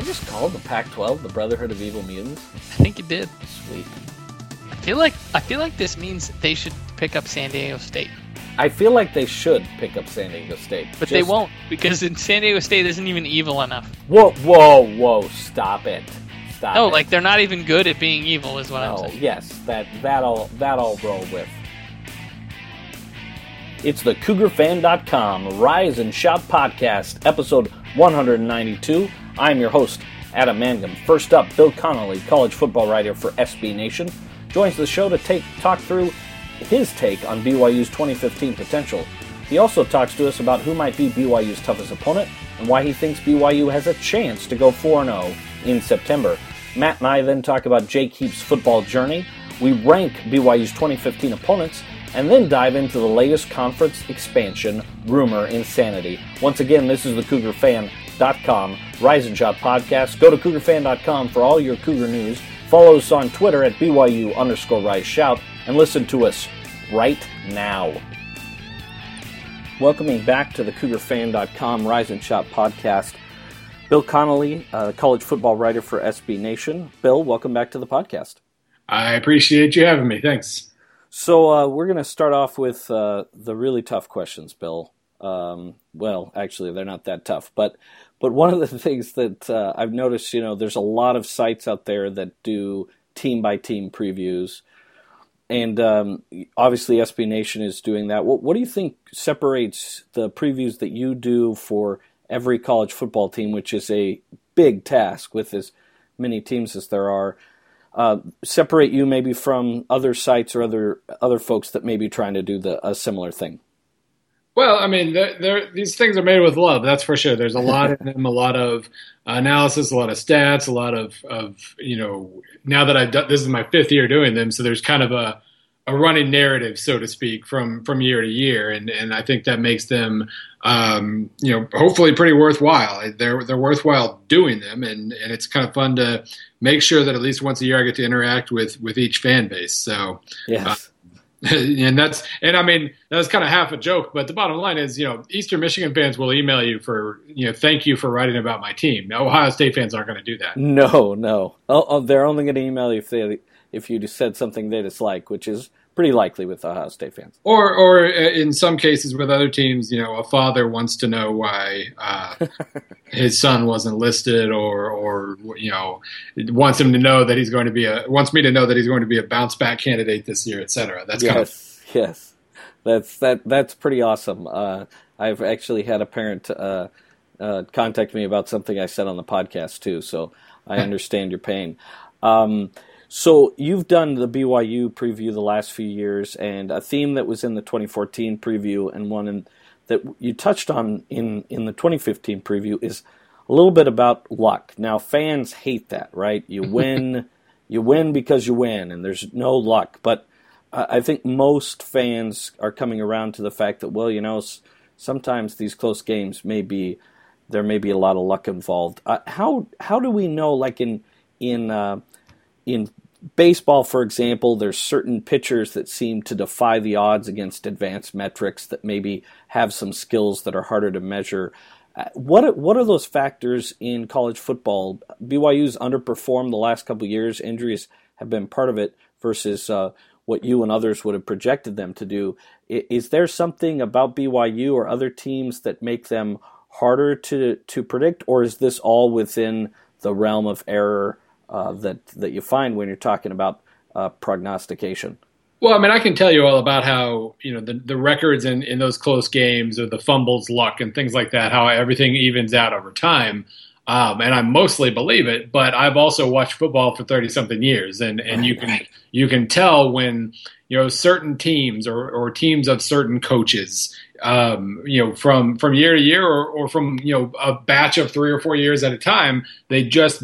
just call the Pac-12 the Brotherhood of Evil Mutants? I think you did. Sweet. I feel like this means they should pick up San Diego State. I feel like they should pick up San Diego State. But they won't, because in San Diego State isn't even evil enough. Whoa, stop it. No, like they're not even good at being evil is what I'm saying. Yes, that I'll roll with. It's the CougarFan.com Rise and Shout Podcast, episode 192. I'm your host, Adam Mangum. First up, Bill Connolly, college football writer for SB Nation, joins the show to talk through his take on BYU's 2015 potential. He also talks to us about who might be BYU's toughest opponent and why he thinks BYU has a chance to go 4-0 in September. Matt and I then talk about Jake Heap's football journey. We rank BYU's 2015 opponents and then dive into the latest conference expansion rumor insanity. Once again, this is the CougarFan.com Rise and Shout podcast. Go to CougarFan.com for all your Cougar news. Follow us on Twitter at BYU_RiseShout and listen to us right now. Welcoming back to the CougarFan.com Rise and Shout podcast, Bill Connolly, college football writer for SB Nation. Bill, welcome back to the podcast. I appreciate you having me. Thanks. So we're going to start off with the really tough questions, Bill. Well, actually, they're not that tough. But one of the things that I've noticed, there's a lot of sites out there that do team-by-team previews. And obviously SB Nation is doing that. What do you think separates the previews that you do for every college football team, which is a big task with as many teams as there are, separate you maybe from other sites or other folks that may be trying to do a similar thing? Well, I mean, these things are made with love, that's for sure. There's a lot in them, a lot of analysis, a lot of stats, a lot of now that I've done, this is my fifth year doing them, so there's kind of a running narrative, so to speak, from year to year, and I think that makes them, hopefully pretty worthwhile. They're worthwhile doing them, and it's kind of fun to make sure that at least once a year I get to interact with each fan base. So yes. And that's kind of half a joke, but the bottom line is, Eastern Michigan fans will email you for, thank you for writing about my team. Now, Ohio State fans aren't going to do that. No. They're only going to email you if you just said something they dislike, which is pretty likely with Ohio State fans. Or in some cases with other teams, a father wants to know why his son wasn't listed, or wants him to know that wants me to know that he's going to be a bounce back candidate this year, etc. That's yes. That's pretty awesome. I've actually had a parent contact me about something I said on the podcast too, so I understand your pain. So you've done the BYU preview the last few years, and a theme that was in the 2014 preview and one that you touched on in the 2015 preview is a little bit about luck. Now, fans hate that, right? You win, because you win, and there's no luck. But I think most fans are coming around to the fact that, sometimes these close games there may be a lot of luck involved. How do we know, like in baseball, for example, there's certain pitchers that seem to defy the odds against advanced metrics that maybe have some skills that are harder to measure. What are those factors in college football? BYU's underperformed the last couple of years. Injuries have been part of it versus what you and others would have projected them to do. Is there something about BYU or other teams that make them harder to predict, or is this all within the realm of error that you find when you're talking about prognostication? Well, I mean, I can tell you all about how, the records in those close games, or the fumbles, luck, and things like that, how everything evens out over time. And I mostly believe it, but I've also watched football for 30-something years, and you can tell when, certain teams or teams of certain coaches, from year to year or from, a batch of 3 or 4 years at a time, they get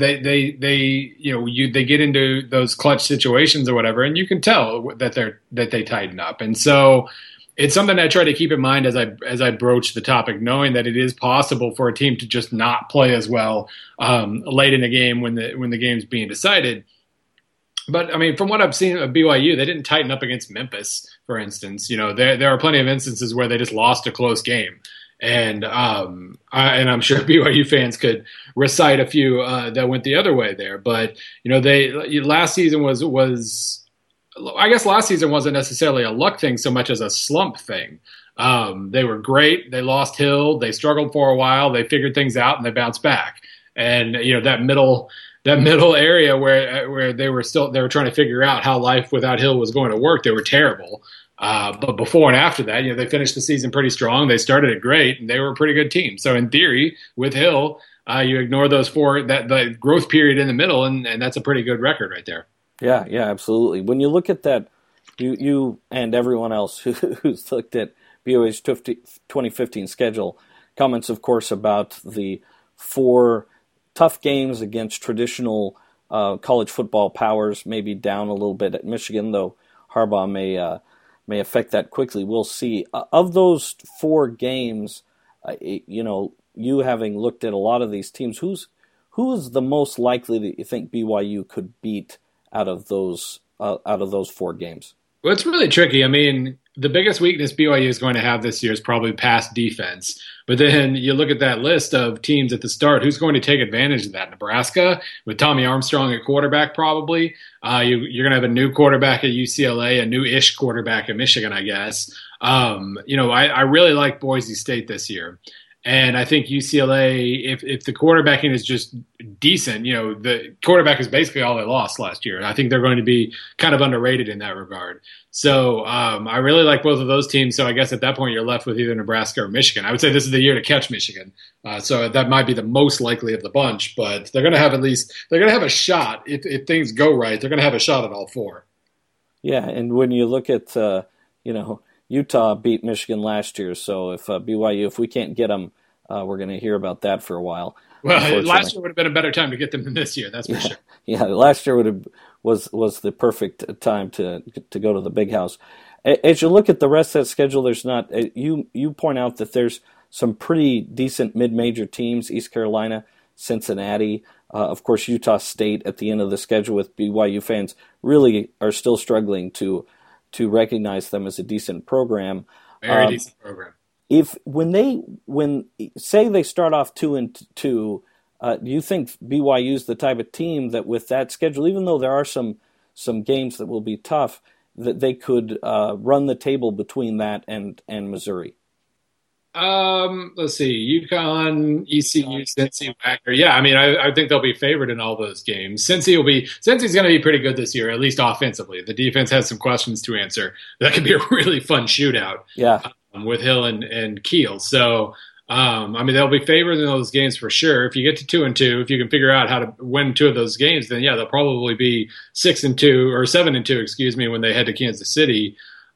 into those clutch situations or whatever, and you can tell that they tighten up. And so it's something I try to keep in mind as I broach the topic, knowing that it is possible for a team to just not play as well late in the game when the game's being decided. But I mean, from what I've seen of BYU, they didn't tighten up against Memphis, for instance. There are plenty of instances where they just lost a close game, And I'm sure BYU fans could recite a few that went the other way there. But they last season was I guess last season wasn't necessarily a luck thing so much as a slump thing. They were great. They lost Hill. They struggled for a while. They figured things out and they bounced back. And that middle area where they were trying to figure out how life without Hill was going to work, they were terrible. But before and after that, they finished the season pretty strong. They started it great, and they were a pretty good team. So in theory, with Hill, you ignore those the growth period in the middle, and that's a pretty good record right there. Yeah, absolutely. When you look at that, you and everyone else who's looked at BYU's 2015 schedule, comments, of course, about the 4 tough games against traditional college football powers, maybe down a little bit at Michigan, though Harbaugh may affect that quickly. We'll see. Of those 4 games, you having looked at a lot of these teams, who is the most likely that you think BYU could beat out of those 4 games? Well, it's really tricky. I mean, the biggest weakness BYU is going to have this year is probably pass defense. But then you look at that list of teams at the start, who's going to take advantage of that? Nebraska, with Tommy Armstrong at quarterback probably. You're going to have a new quarterback at UCLA, a new-ish quarterback at Michigan, I guess. I really like Boise State this year. And I think UCLA, if the quarterbacking is just decent, the quarterback is basically all they lost last year. I think they're going to be kind of underrated in that regard. So I really like both of those teams. So I guess at that point you're left with either Nebraska or Michigan. I would say this is the year to catch Michigan. So that might be the most likely of the bunch. But they're going to have a shot if things go right. They're going to have a shot at all 4. Yeah, and when you look at Utah beat Michigan last year, so if BYU, if we can't get them, we're going to hear about that for a while. Well, last year would have been a better time to get them than this year. That's for sure. Yeah, last year was the perfect time to go to the Big House. As you look at the rest of that schedule, there's not. You point out that there's some pretty decent mid-major teams: East Carolina, Cincinnati, of course Utah State at the end of the schedule. With BYU fans really are still struggling to recognize them as a decent program. Very decent program. When say they start off 2-2, do you think BYU's the type of team that with that schedule, even though there are some games that will be tough, that they could run the table between that and Missouri? Let's see, UConn, ECU, Cincy, Wagner. Yeah, I mean, I think they'll be favored in all those games. Cincy's going to be pretty good this year, at least offensively. The defense has some questions to answer. That could be a really fun shootout. Yeah, with Hill and Keel. So, they'll be favored in those games for sure. If you get to 2-2, if you can figure out how to win 2 of those games, then yeah, they'll probably be 6-2 or 7-2, excuse me, when they head to Kansas City.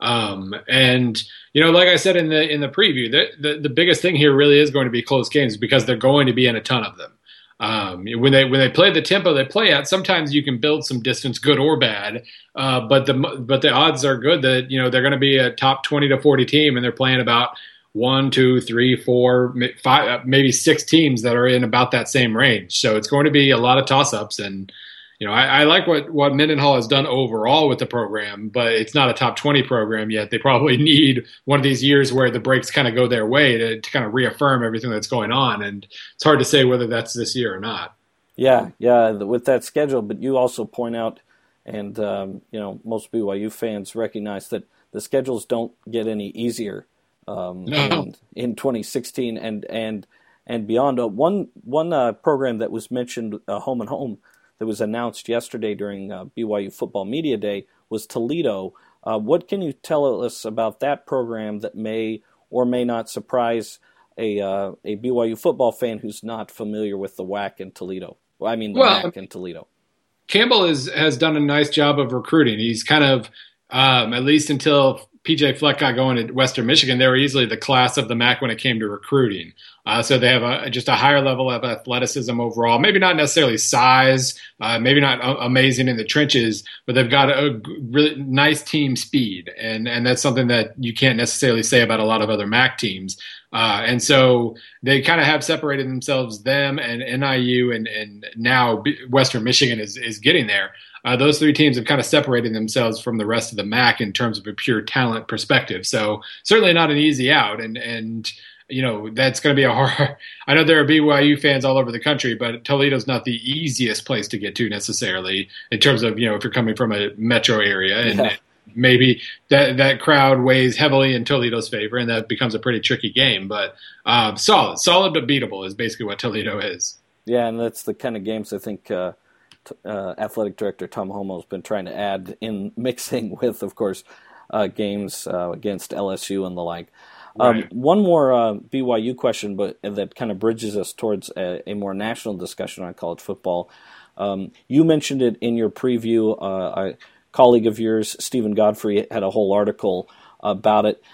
Like I said in the preview, the biggest thing here really is going to be close games because they're going to be in a ton of them. When they play the tempo they play at, sometimes you can build some distance, good or bad. But the odds are good that they're going to be a top 20 to 40 team, and they're playing about 1, 2, 3, 4, 5, maybe 6 teams that are in about that same range. So it's going to be a lot of toss-ups, and I like what Mendenhall has done overall with the program, but it's not a top 20 program yet. They probably need one of these years where the breaks kind of go their way to kind of reaffirm everything that's going on. And it's hard to say whether that's this year or not. Yeah, with that schedule. But you also point out, and most BYU fans recognize that the schedules don't get any easier in 2016 and beyond. One program that was mentioned, Home and Home, that was announced yesterday during BYU Football Media Day was Toledo. What can you tell us about that program that may or may not surprise a BYU football fan who's not familiar with the WAC in Toledo? MAC in Toledo. Campbell has done a nice job of recruiting. He's kind of, at least until PJ Fleck got going at Western Michigan, they were easily the class of the MAC when it came to recruiting. So they have just a higher level of athleticism overall. Maybe not necessarily size, maybe not amazing in the trenches, but they've got a really nice team speed. And that's something that you can't necessarily say about a lot of other MAC teams. And so they kind of have separated themselves, them and NIU, and now Western Michigan is getting there. Those 3 teams have kind of separated themselves from the rest of the MAC in terms of a pure talent perspective. So certainly not an easy out. And that's going to be a hard. I know there are BYU fans all over the country, but Toledo's not the easiest place to get to necessarily in terms of, if you're coming from a metro area, and maybe that crowd weighs heavily in Toledo's favor, and that becomes a pretty tricky game. But solid but beatable is basically what Toledo is. Yeah, and that's the kind of games I think athletic director Tom Homo has been trying to add in, mixing with, of course, games against LSU and the like. Right. One more BYU question, but that kind of bridges us towards a more national discussion on college football. You mentioned it in your preview. A colleague of yours, Stephen Godfrey, had a whole article about it,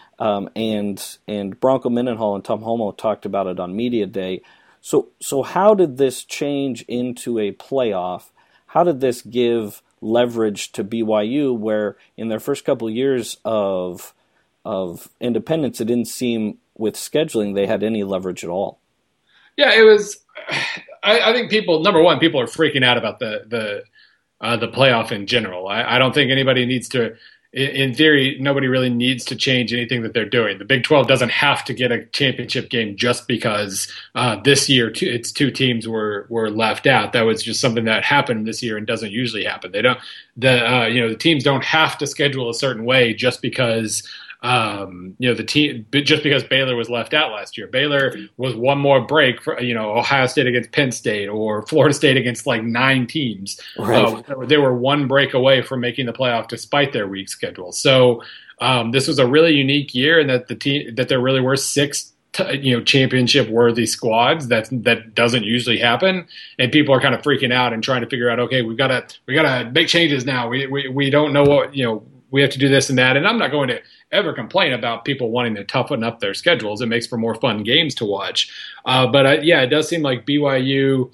and Bronco Mendenhall and Tom Homo talked about it on Media Day. So how did this change into a playoff? How did this give leverage to BYU, where in their first couple of years of independence, it didn't seem with scheduling they had any leverage at all? Yeah, it was. I think number one, people are freaking out about the playoff in general. I don't think anybody needs to. In theory, nobody really needs to change anything that they're doing. The Big 12 doesn't have to get a championship game just because this year its two teams were left out. That was just something that happened this year and doesn't usually happen. They don't. The teams don't have to schedule a certain way just because. The team, just because Baylor was left out last year. Baylor was one more break for, Ohio State against Penn State or Florida State against like 9 teams. Right. They were one break away from making the playoff despite their weak schedule. So this was a really unique year, and that there really were 6 championship worthy squads. That doesn't usually happen, and people are kind of freaking out and trying to figure out, okay, we gotta make changes now. We don't know what, we have to do this and that. And I'm not going to ever complain about people wanting to toughen up their schedules. It makes for more fun games to watch. But it does seem like BYU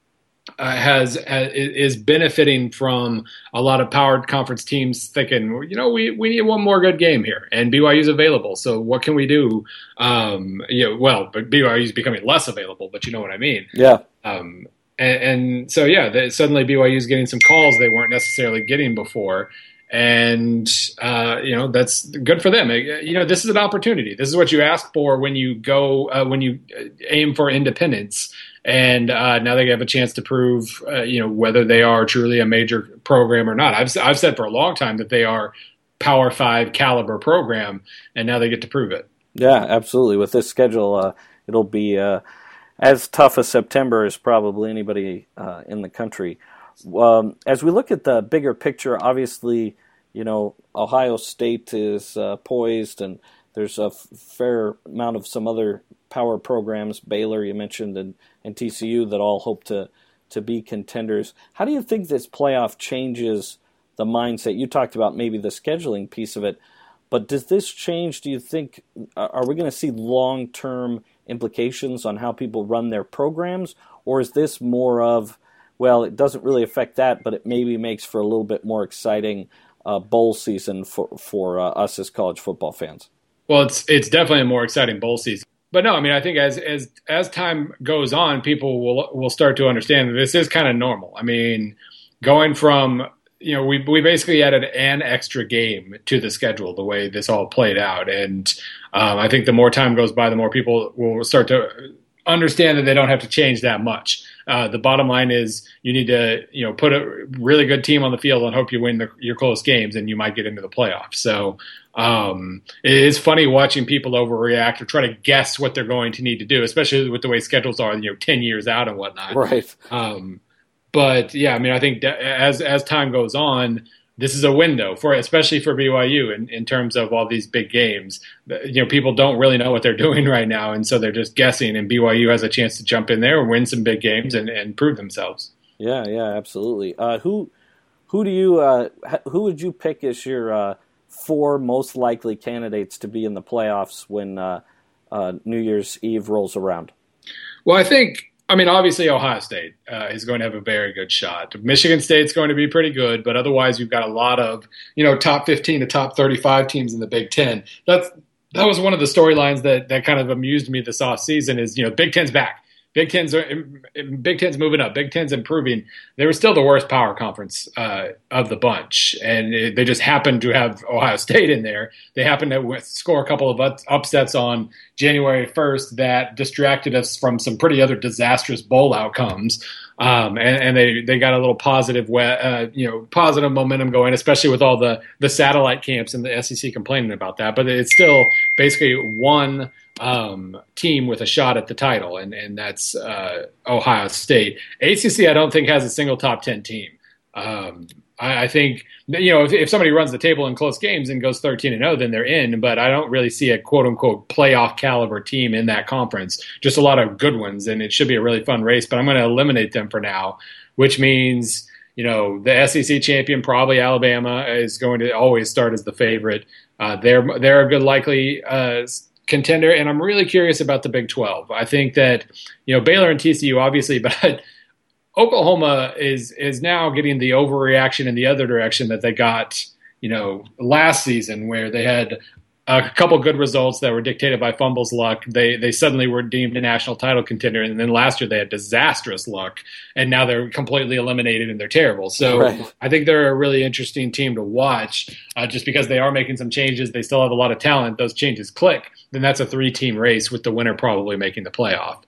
is benefiting from a lot of power conference teams thinking, we need one more good game here, and BYU is available. So what can we do? But BYU is becoming less available, but you know what I mean? Yeah. And so suddenly BYU is getting some calls they weren't necessarily getting before. And, that's good for them. This is an opportunity. This is what you ask for when you go, when you aim for independence. And now they have a chance to prove, whether they are truly a major program or not. I've said for a long time that they are Power 5 caliber program, and now they get to prove it. Yeah, absolutely. With this schedule, it'll be as tough as September as probably anybody in the country. As we look at the bigger picture, obviously, Ohio State is poised, and there's a fair amount of some other power programs, Baylor you mentioned, and TCU that all hope to be contenders. How do you think this playoff changes the mindset? You talked about maybe the scheduling piece of it, but does this change, do you think, are we going to see long-term implications on how people run their programs, or is this more of, well, it doesn't really affect that, but it maybe makes for a little bit more exciting bowl season for us as college football fans? Well, it's definitely a more exciting bowl season. But no, I mean, I think as time goes on, people will start to understand that this is kind of normal. I mean, going from, we basically added an extra game to the schedule the way this all played out. And I think the more time goes by, the more people will start to understand that they don't have to change that much. The bottom line is you need to, put a really good team on the field and hope you win your close games, and you might get into the playoffs. So it is funny watching people overreact or try to guess what they're going to need to do, especially with the way schedules are, 10 years out and whatnot. Right. But yeah, I mean, I think as time goes on, this is a window especially for BYU in terms of all these big games. People don't really know what they're doing right now, and so they're just guessing. And BYU has a chance to jump in there and win some big games and prove themselves. Yeah, absolutely. Who would you pick as your 4 most likely candidates to be in the playoffs when New Year's Eve rolls around? Well, I mean, obviously Ohio State is going to have a very good shot. Michigan State's going to be pretty good, but otherwise you've got a lot of, top 15 to top 35 teams in the Big Ten. That was one of the storylines that kind of amused me this offseason is, Big Ten's back. Big Ten's moving up. Big Ten's improving. They were still the worst power conference of the bunch, and they just happened to have Ohio State in there. They happened to score a couple of upsets on January 1st that distracted us from some pretty other disastrous bowl outcomes. And they got a little positive, positive momentum going, especially with all the satellite camps and the SEC complaining about that. But it's still basically one team with a shot at the title, and that's Ohio State. ACC, I don't think has a single top 10 team. I think, if somebody runs the table in close games and goes 13-0, then they're in. But I don't really see a quote unquote playoff caliber team in that conference. Just a lot of good ones, and it should be a really fun race. But I'm going to eliminate them for now, which means the SEC champion, probably Alabama, is going to always start as the favorite. They're a good likely contender, and I'm really curious about the Big 12. I think that Baylor and TCU obviously, but Oklahoma is now getting the overreaction in the other direction that they got, last season, where they had a couple good results that were dictated by fumbles luck. They suddenly were deemed a national title contender, and then last year they had disastrous luck, and now they're completely eliminated and they're terrible. So right. I think they're a really interesting team to watch, just because they are making some changes. They still have a lot of talent. Those changes click, then that's a 3-team race with the winner probably making the playoff.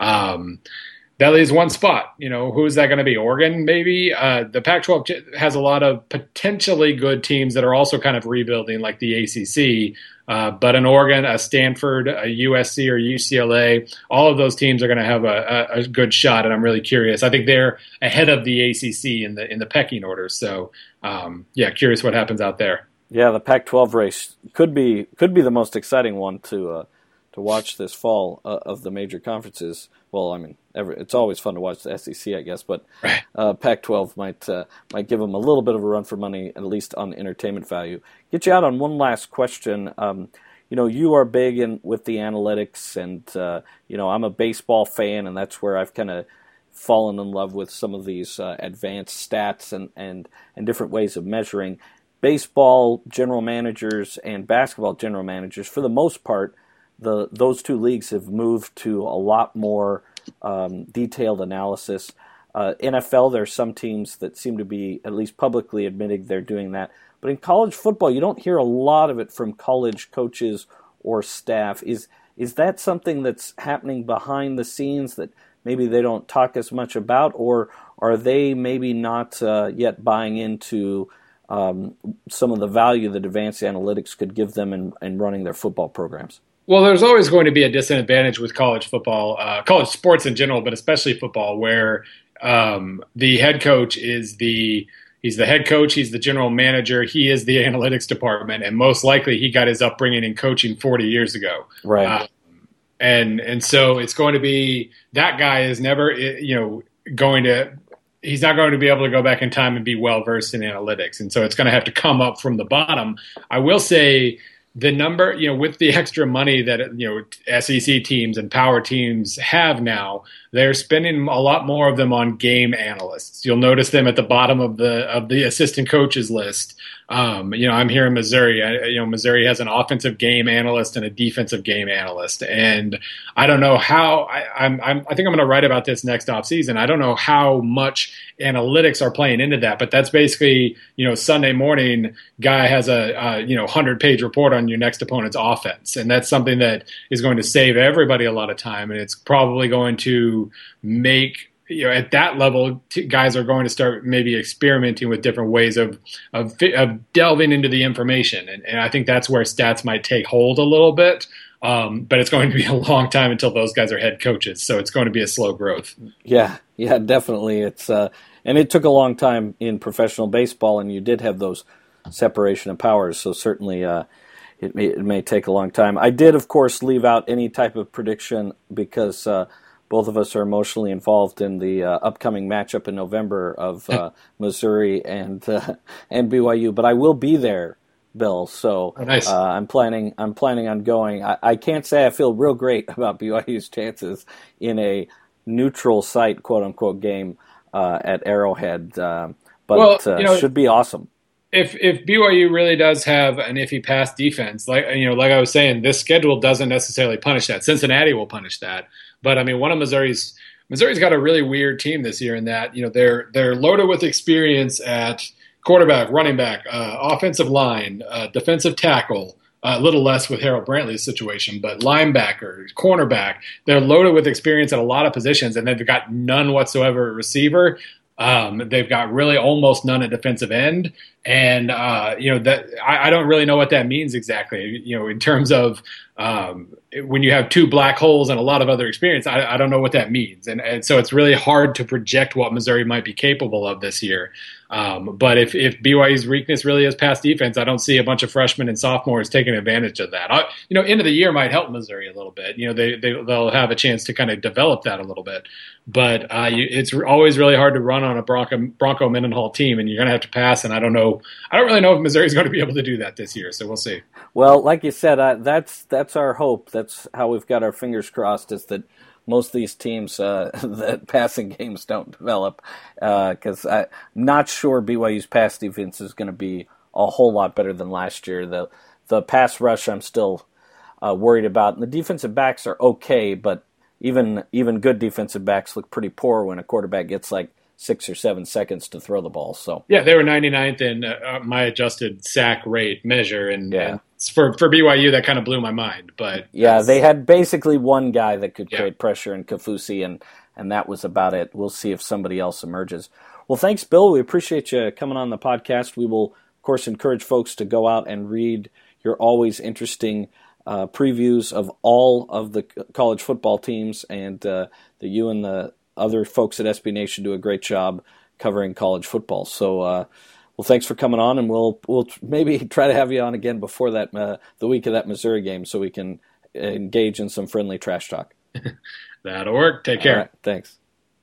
That leaves one spot. Who is that going to be? Oregon, maybe? The Pac-12 has a lot of potentially good teams that are also kind of rebuilding, like the ACC. But an Oregon, a Stanford, a USC or UCLA, all of those teams are going to have a good shot, and I'm really curious. I think they're ahead of the ACC in the pecking order. So, curious what happens out there. Yeah, the Pac-12 race could be the most exciting one to watch this fall of the major conferences. Well, I mean, it's always fun to watch the SEC, I guess, but right. Pac-12 might give them a little bit of a run for money, at least on entertainment value. Get you out on one last question. You are big with the analytics, and I'm a baseball fan, and that's where I've kind of fallen in love with some of these advanced stats and different ways of measuring. Baseball general managers and basketball general managers, for the most part, those two leagues have moved to a lot more detailed analysis. NFL, there are some teams that seem to be at least publicly admitting they're doing that. But in college football, you don't hear a lot of it from college coaches or staff. Is that something that's happening behind the scenes that maybe they don't talk as much about, or are they maybe not yet buying into some of the value that advanced analytics could give them in running their football programs? Well, there's always going to be a disadvantage with college football, college sports in general, but especially football, where the head coach he's the head coach, he's the general manager, he is the analytics department, and most likely he got his upbringing in coaching 40 years ago. Right. And so it's going to be, that guy is never, he's not going to be able to go back in time and be well versed in analytics. And so it's going to have to come up from the bottom. I will say, the number, with the extra money that, SEC teams and power teams have now, they're spending a lot more of them on game analysts. You'll notice them at the bottom of the assistant coaches list. I'm here in Missouri. Missouri has an offensive game analyst and a defensive game analyst, and I don't know how. I think I'm going to write about this next offseason. I don't know how much analytics are playing into that, but that's basically, Sunday morning, guy has a 100-page report on your next opponent's offense, and that's something that is going to save everybody a lot of time, and it's probably going to make, at that level, guys are going to start maybe experimenting with different ways of delving into the information. And I think that's where stats might take hold a little bit. But it's going to be a long time until those guys are head coaches. So it's going to be a slow growth. Yeah, definitely. It's and it took a long time in professional baseball, and you did have those separation of powers. So certainly it may take a long time. I did, of course, leave out any type of prediction because both of us are emotionally involved in the upcoming matchup in November of Missouri and BYU. But I will be there, Bill. So nice. I'm planning on going. I can't say I feel real great about BYU's chances in a neutral site, quote unquote, game at Arrowhead. But should be awesome. if BYU really does have an iffy pass defense, like I was saying, this schedule doesn't necessarily punish that. Cincinnati will punish that, but I mean, one of Missouri's got a really weird team this year in that they're loaded with experience at quarterback, running back, offensive line, defensive tackle. A little less with Harold Brantley's situation, but linebacker, cornerback, they're loaded with experience at a lot of positions, and they've got none whatsoever at receiver. They've got really almost none at defensive end, and that I don't really know what that means exactly. In terms of when you have two black holes and a lot of other experience, I don't know what that means, and so it's really hard to project what Missouri might be capable of this year. But if BYU's weakness really is pass defense, I don't see a bunch of freshmen and sophomores taking advantage of that. End of the year might help Missouri a little bit. They'll have a chance to kind of develop that a little bit. But it's always really hard to run on a Bronco Mendenhall team, and you're going to have to pass. And I don't really know if Missouri's going to be able to do that this year. So we'll see. Well, like you said, that's our hope. That's how we've got our fingers crossed. Is that most of these teams that passing games don't develop, because I'm not sure BYU's pass defense is going to be a whole lot better than last year. The pass rush I'm still worried about, and the defensive backs are okay, but even good defensive backs look pretty poor when a quarterback gets like 6 or 7 seconds to throw the ball. So yeah, they were 99th in my adjusted sack rate measure, and for BYU that kind of blew my mind. But yeah, they had basically one guy that could create pressure in Kafusi, and that was about it. We'll see if somebody else emerges. Well, thanks, Bill. We appreciate you coming on the podcast. We will, of course, encourage folks to go out and read your always interesting previews of all of the college football teams, and that you and the other folks at SB Nation do a great job covering college football. So, well, thanks for coming on, and we'll maybe try to have you on again before that the week of that Missouri game, so we can engage in some friendly trash talk. That'll work. Take care. All right, thanks.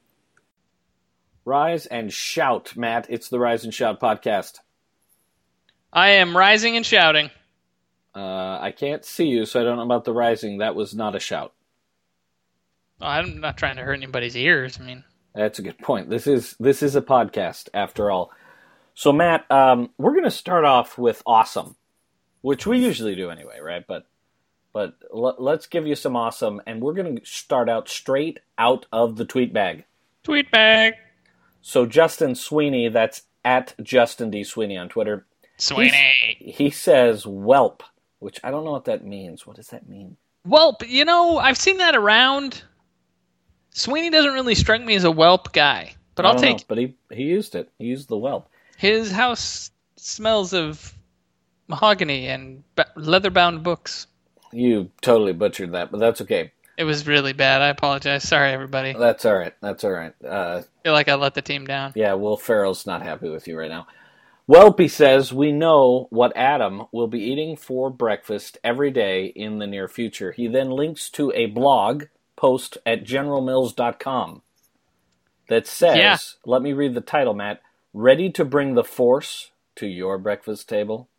Rise and shout, Matt. It's the Rise and Shout podcast. I am rising and shouting. I can't see you, so I don't know about the rising. That was not a shout. I'm not trying to hurt anybody's ears. I mean, that's a good point. This is a podcast, after all. So, Matt, we're going to start off with awesome, which we usually do anyway, right? But let's give you some awesome, and we're going to start out straight out of the tweet bag. Tweet bag. So Justin Sweeney, that's at Justin D. Sweeney on Twitter. Sweeney. He says whelp, which I don't know what that means. What does that mean? Whelp. I've seen that around. Sweeney doesn't really strike me as a whelp guy, but I'll take. But he used it. He used the whelp. His house smells of mahogany and leather-bound books. You totally butchered that, but that's okay. It was really bad. I apologize. Sorry, everybody. That's all right. I feel like I let the team down. Yeah, Will Ferrell's not happy with you right now. Welpy says, we know what Adam will be eating for breakfast every day in the near future. He then links to a blog post at generalmills.com that says, let me read the title, Matt, Ready to Bring the Force to Your Breakfast Table?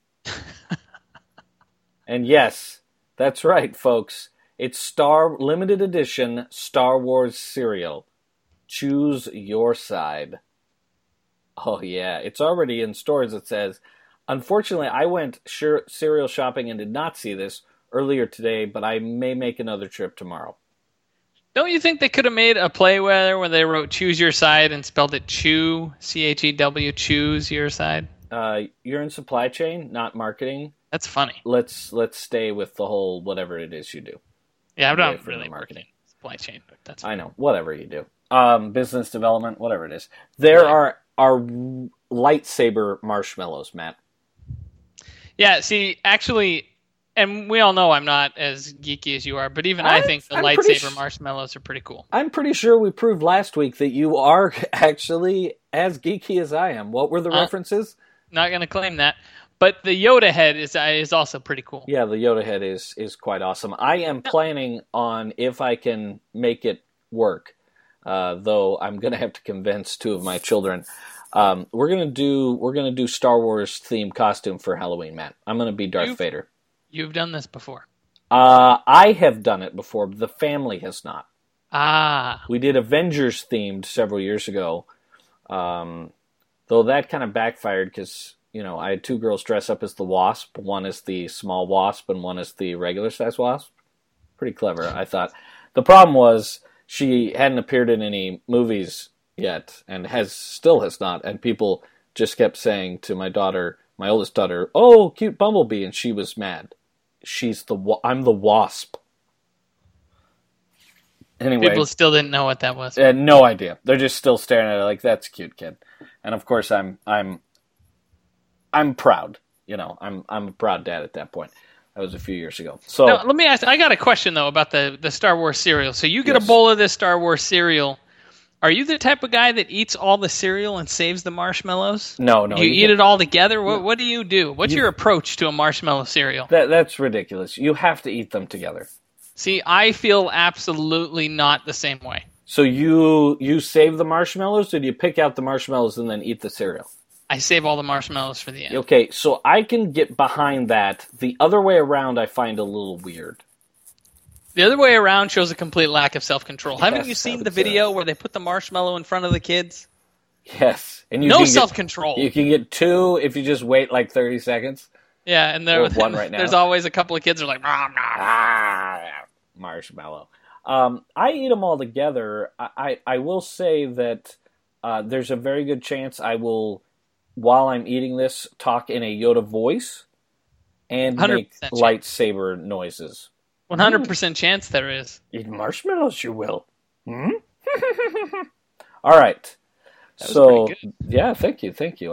And yes, that's right, folks. It's limited edition Star Wars cereal. Choose your side. Oh, yeah. It's already in stores, it says. Unfortunately, I went cereal shopping and did not see this earlier today, but I may make another trip tomorrow. Don't you think they could have made a play where they wrote choose your side and spelled it chew, C-H-E-W, choose your side? You're in supply chain, not marketing. That's funny. Let's stay with the whole whatever it is you do. Yeah, I'm not really marketing supply chain, but that's fine. I know. Whatever you do. Business development, whatever it is. There are lightsaber marshmallows, Matt. Yeah, see, actually, and we all know I'm not as geeky as you are, but even I think the lightsaber marshmallows are pretty cool. I'm pretty sure we proved last week that you are actually as geeky as I am. What were the references? Not going to claim that. But the Yoda head is also pretty cool. Yeah, the Yoda head is quite awesome. I am planning on, if I can make it work, though I'm going to have to convince 2 of my children. We're gonna do Star Wars themed costume for Halloween, Matt. I'm going to be Darth Vader. You've done this before. I have done it before, but the family has not. We did Avengers themed several years ago, though that kind of backfired because I had two girls dress up as the Wasp. One is the small Wasp and one is the regular size Wasp. Pretty clever, I thought. The problem was she hadn't appeared in any movies yet and still has not. And people just kept saying to my oldest daughter, "Oh, cute Bumblebee," and she was mad. I'm the Wasp. Anyway, people still didn't know what that was. No idea. They're just still staring at it like, "That's cute, kid." And of course, I'm proud. I'm a proud dad at that point. That was a few years ago. So now, let me ask. I got a question though about the Star Wars cereal. So you get a bowl of this Star Wars cereal. Are you the type of guy that eats all the cereal and saves the marshmallows? No. You eat it all together? What do you do? What's your approach to a marshmallow cereal? That's ridiculous. You have to eat them together. See, I feel absolutely not the same way. So you save the marshmallows, or do you pick out the marshmallows and then eat the cereal? I save all the marshmallows for the end. Okay, so I can get behind that. The other way around I find a little weird. The other way around shows a complete lack of self-control. Haven't you seen the video where they put the marshmallow in front of the kids? Yes. And no self-control. You can get two if you just wait like 30 seconds. Yeah, and one right now. There's always a couple of kids who are like, marshmallow. I eat them all together. I will say that there's a very good chance I will, while I'm eating this, talk in a Yoda voice and make lightsaber noises. 100% chance there is. Eat marshmallows, you will. All right. So yeah, thank you.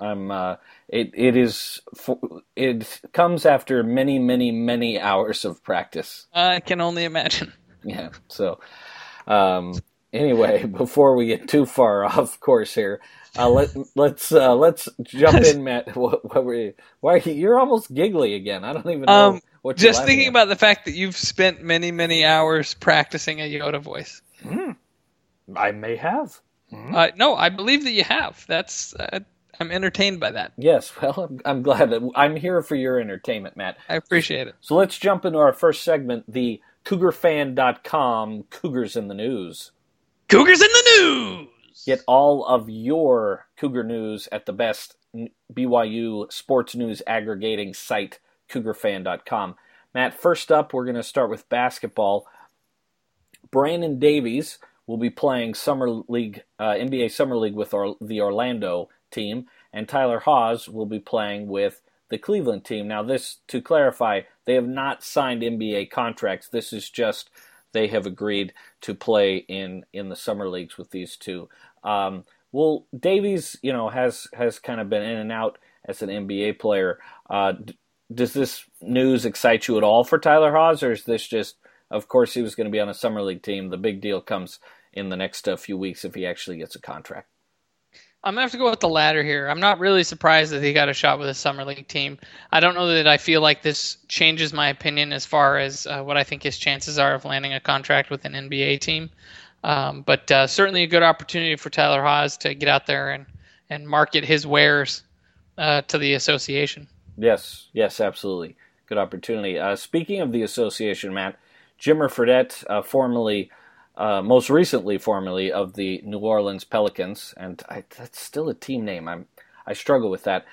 It comes after many, many, many hours of practice. I can only imagine. Yeah. So anyway, before we get too far off course here, let's jump in, Matt. Why you're almost giggly again? I don't even know. Just thinking about the fact that you've spent many, many hours practicing a Yoda voice. I may have. No, I believe that you have. I'm entertained by that. Yes, well, I'm glad. I'm here for your entertainment, Matt. I appreciate it. So let's jump into our first segment, the CougarFan.com Cougars in the News. Cougars in the News! Get all of your Cougar news at the best BYU sports news aggregating site, CougarFan.com. Matt, first up, we're going to start with basketball. Brandon Davies will be playing Summer League, NBA Summer League with the Orlando team, and Tyler Haws will be playing with the Cleveland team. Now, this, to clarify, they have not signed NBA contracts. This is just they have agreed to play in the summer leagues with these two. Well, Davies, has kind of been in and out as an NBA player. Does this news excite you at all for Tyler Haws, or is this just, of course, he was going to be on a summer league team. The big deal comes in the next few weeks if he actually gets a contract? I'm going to have to go with the latter here. I'm not really surprised that he got a shot with a summer league team. I don't know that I feel like this changes my opinion as far as what I think his chances are of landing a contract with an NBA team. But certainly a good opportunity for Tyler Haws to get out there and market his wares to the association. Yes, absolutely. Good opportunity. Speaking of the association, Matt, Jimmer Fredette, most recently formerly of the New Orleans Pelicans, and that's still a team name. I struggle with that.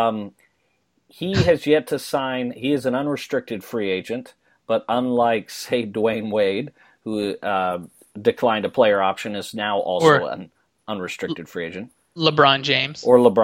He has yet to sign. He is an unrestricted free agent, but unlike, say, Dwayne Wade, who declined a player option, is now also an unrestricted free agent. LeBron James.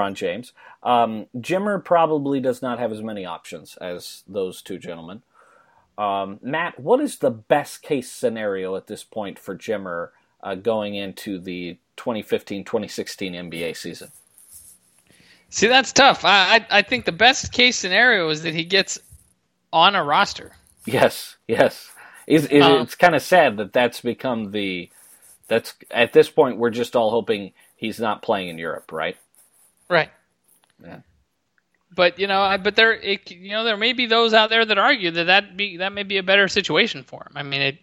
Jimmer probably does not have as many options as those two gentlemen. Matt, what is the best case scenario at this point for Jimmer going into the 2015-2016 NBA season? See, that's tough. I think the best case scenario is that he gets on a roster. Yes. It's kind of sad that that's become at this point, we're just all hoping he's not playing in Europe, right? Right. Yeah. But there may be those out there that argue that may be a better situation for him. I mean,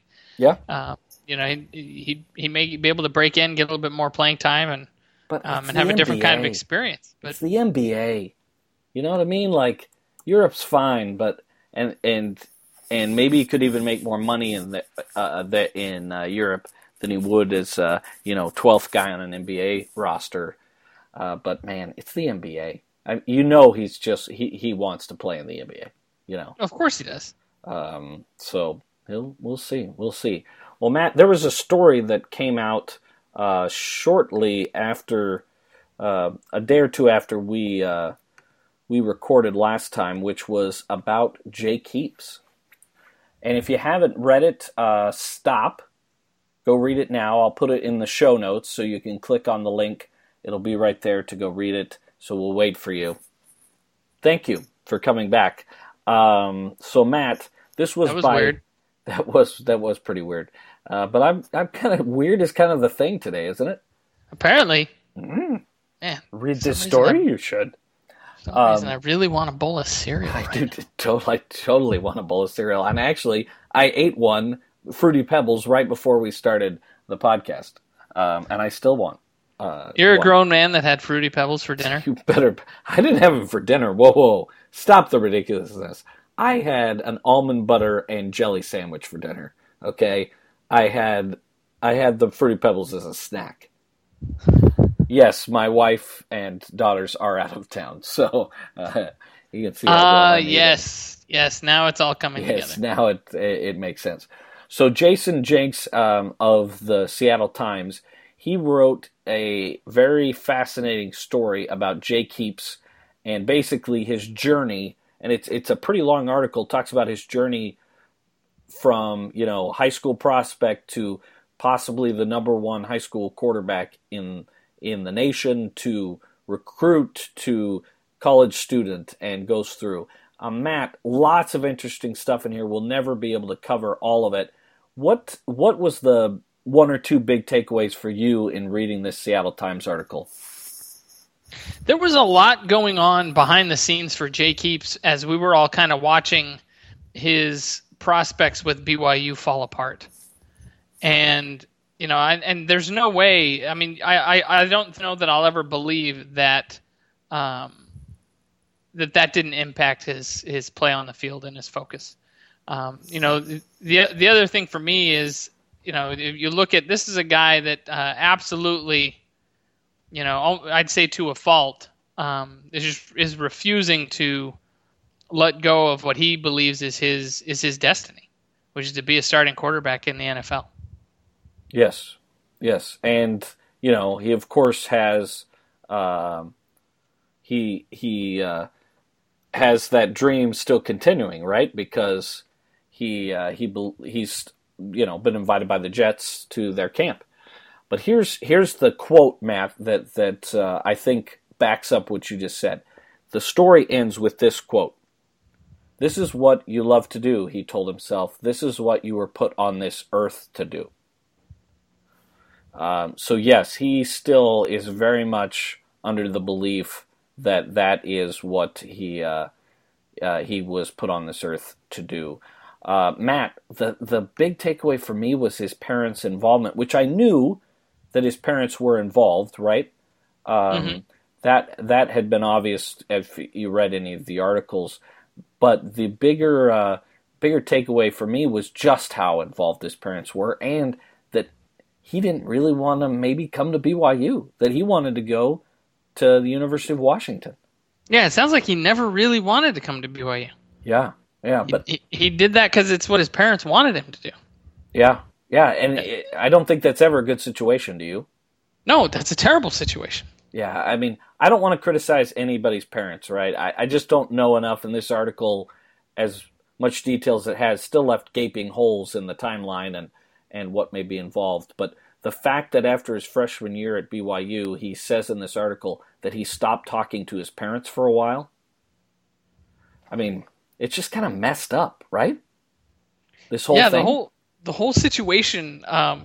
he may be able to break in, get a little bit more playing time, and have a different kind of experience. But it's the NBA. You know what I mean? Like, Europe's fine, but and maybe he could even make more money in Europe than he would as 12th guy on an NBA roster. But man, it's the NBA. He's just he wants to play in the NBA. Of course he does. So we'll see. Well, Matt, there was a story that came out shortly after a day or two after we recorded last time, which was about Jake Heaps. And if you haven't read it, stop. Go read it now. I'll put it in the show notes so you can click on the link. It'll be right there to go read it. So we'll wait for you. Thank you for coming back. So Matt, that was weird. That was pretty weird. But I'm kind of weird is kind of the thing today, isn't it? Apparently. Man, read for this story. You should. For some reason, I really want a bowl of cereal. I totally want a bowl of cereal. And actually, I ate one, Fruity Pebbles, right before we started the podcast. And I still want. You're a grown man that had Fruity Pebbles for dinner? You better. I didn't have them for dinner. Whoa. Stop the ridiculousness. I had an almond butter and jelly sandwich for dinner. Okay? I had the Fruity Pebbles as a snack. Yes, my wife and daughters are out of town, so you can see. Yes. Now it's all coming together. Yes, now it makes sense. So Jason Jenks of the Seattle Times, he wrote a very fascinating story about Jake Heaps and basically his journey. And it's a pretty long article. It talks about his journey from high school prospect to possibly the number one high school quarterback in the nation, to recruit, to college student, and goes through. Matt, lots of interesting stuff in here. We'll never be able to cover all of it. What was the one or two big takeaways for you in reading this Seattle Times article? There was a lot going on behind the scenes for Jake Heaps as we were all kind of watching his prospects with BYU fall apart. And and there's no way. I mean, I don't know that I'll ever believe that that didn't impact his play on the field and his focus. The other thing for me is, if you look at, this is a guy that absolutely, I'd say to a fault, is refusing to let go of what he believes is his destiny, which is to be a starting quarterback in the NFL. Yes. And, he of course has, he has that dream still continuing, right? Because he's been invited by the Jets to their camp. But here's the quote, Matt, that I think backs up what you just said. The story ends with this quote. "This is what you love to do," he told himself. "This is what you were put on this earth to do." So yes, he still is very much under the belief that is what he was put on this earth to do. Matt, the big takeaway for me was his parents' involvement, which I knew that his parents were involved, right? That had been obvious if you read any of the articles. But the bigger takeaway for me was just how involved his parents were, and that he didn't really want to maybe come to BYU, that he wanted to go to the University of Washington. Yeah, it sounds like he never really wanted to come to BYU. Yeah, but he did that because it's what his parents wanted him to do. Yeah, and I don't think that's ever a good situation, do you? No, that's a terrible situation. Yeah, I mean, I don't want to criticize anybody's parents, right? I just don't know enough, and this article, as much detail as it has, still left gaping holes in the timeline and what may be involved. But the fact that after his freshman year at BYU, he says in this article that he stopped talking to his parents for a while, I mean, it's just kind of messed up, right? This whole thing. The whole situation, I've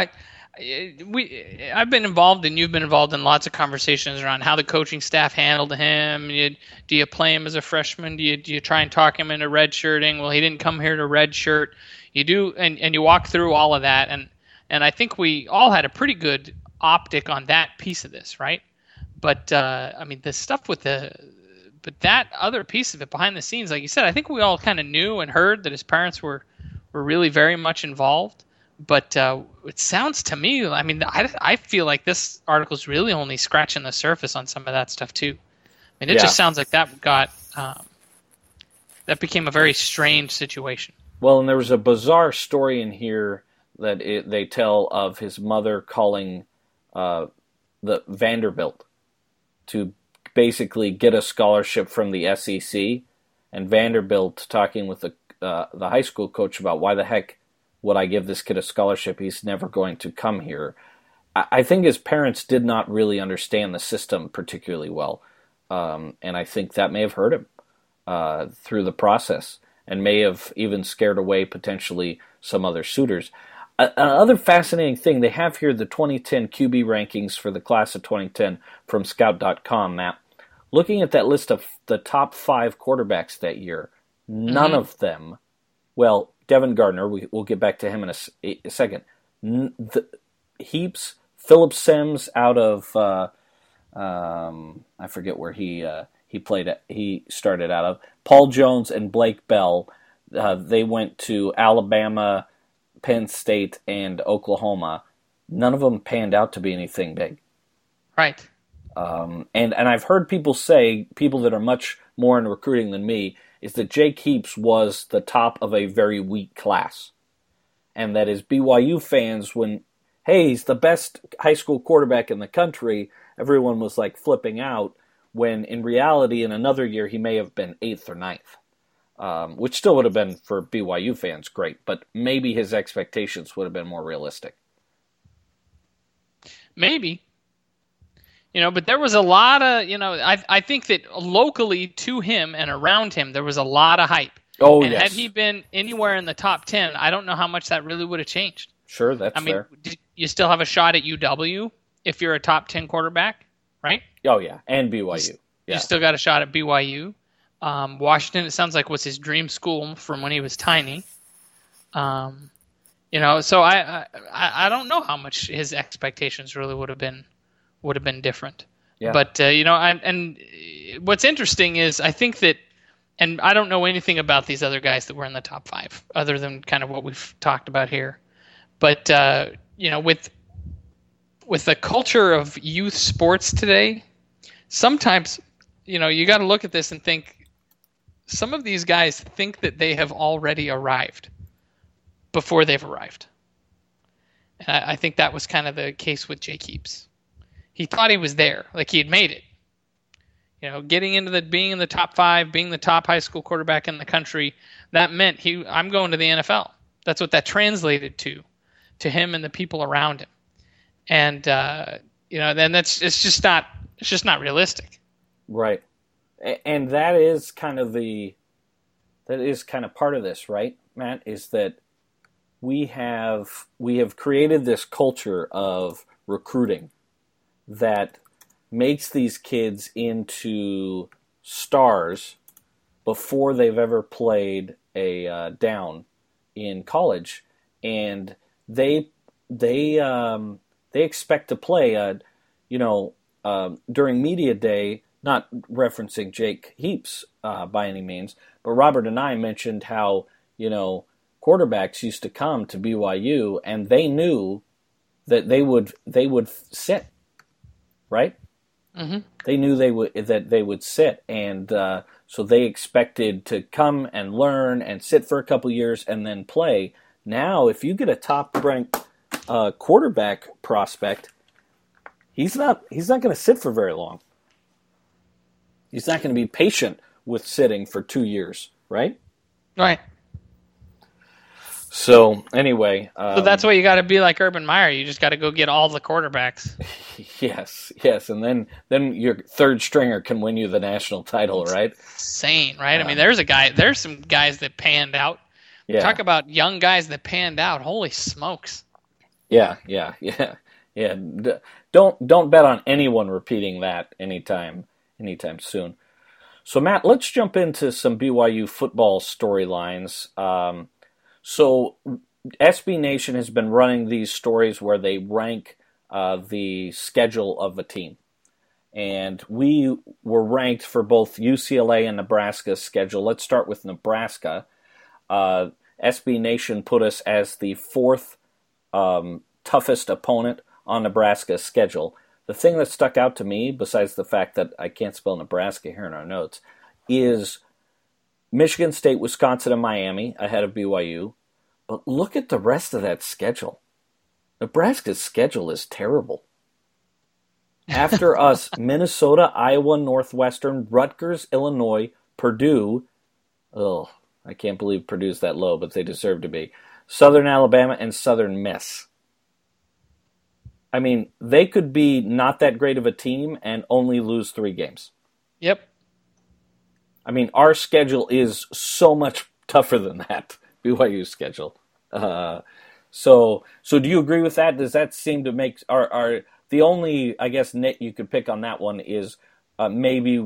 been involved and you've been involved in lots of conversations around how the coaching staff handled him. Do you play him as a freshman? Do you try and talk him into redshirting? Well, he didn't come here to redshirt. You do, and you walk through all of that, and I think we all had a pretty good optic on that piece of this, right? But the stuff with but that other piece of it behind the scenes, like you said, I think we all kind of knew and heard that his parents were really very much involved. But it sounds to me, I feel like this article is really only scratching the surface on some of that stuff too. mean, it just sounds like that became a very strange situation. Well, and there was a bizarre story in here that they tell of his mother calling the Vanderbilt to basically get a scholarship from the SEC, and Vanderbilt talking with the high school coach about why the heck would I give this kid a scholarship? He's never going to come here. I think his parents did not really understand the system particularly well, and I think that may have hurt him through the process and may have even scared away potentially some other suitors. Another fascinating thing, they have here the 2010 QB rankings for the class of 2010 from Scout.com, Matt. Looking at that list of the top 5 quarterbacks that year, none of them, well, Devin Gardner, we'll get back to him in a second. Heaps, Philip Sims out of, I forget where he started out of. Paul Jones and Blake Bell, they went to Alabama, Penn State, and Oklahoma. None of them panned out to be anything big. Right. And I've heard people say, people that are much more in recruiting than me, is that Jake Heaps was the top of a very weak class. And that as BYU fans, when, hey, he's the best high school quarterback in the country, everyone was like flipping out, when in reality, in another year, he may have been 8th or 9th, which still would have been, for BYU fans, great, but maybe his expectations would have been more realistic. Maybe. But there was a lot of, I think that locally to him and around him, there was a lot of hype. Oh, and yes. Had he been anywhere in the top 10, I don't know how much that really would have changed. Sure, that's fair. I mean, you still have a shot at UW if you're a top 10 quarterback, right? Oh, yeah, and BYU. You still got a shot at BYU. Washington, it sounds like, was his dream school from when he was tiny. So I don't know how much his expectations really would have been different. Yeah. But and what's interesting is I think that, and I don't know anything about these other guys that were in the top 5 other than kind of what we've talked about here. But with the culture of youth sports today, sometimes you got to look at this and think some of these guys think that they have already arrived before they've arrived. And I think that was kind of the case with Jake Heaps. He thought he was there, like he had made it. Getting into being in the top 5, being the top high school quarterback in the country, that meant I'm going to the NFL. That's what that translated to him and the people around him. And then it's just not realistic. Right. And that is kind of part of this, right, Matt, is that we have created this culture of recruiting that makes these kids into stars before they've ever played a down in college, and they expect to play during media day. Not referencing Jake Heaps by any means, but Robert and I mentioned how quarterbacks used to come to BYU and they knew that they would sit, right? Mm-hmm. They knew they would sit, and so they expected to come and learn and sit for a couple years and then play. Now, if you get a top-ranked quarterback prospect, he's not going to sit for very long. He's not going to be patient with sitting for 2 years, right? Right. So anyway, so that's why you got to be like Urban Meyer. You just got to go get all the quarterbacks. Yes, and then your third stringer can win you the national title, right? Insane, right? I mean, there's some guys that panned out. Yeah. Talk about young guys that panned out. Holy smokes! Yeah. Don't bet on anyone repeating that anytime soon. So Matt, let's jump into some BYU football storylines. So SB Nation has been running these stories where they rank the schedule of a team. And we were ranked for both UCLA and Nebraska's schedule. Let's start with Nebraska. SB Nation put us as the 4th toughest opponent on Nebraska's schedule. the thing that stuck out to me, besides the fact that I can't spell Nebraska here in our notes, is Michigan State, Wisconsin, and Miami ahead of BYU. But look at the rest of that schedule. Nebraska's schedule is terrible. After us, Minnesota, Iowa, Northwestern, Rutgers, Illinois, Purdue. Oh, I can't believe Purdue's that low, but they deserve to be. Southern Alabama and Southern Miss. I mean, they could be not that great of a team and only lose 3 games. Yep. I mean, our schedule is so much tougher than that, BYU's schedule. So do you agree with that? Does that seem to make the only, I guess, nit you could pick on that one is maybe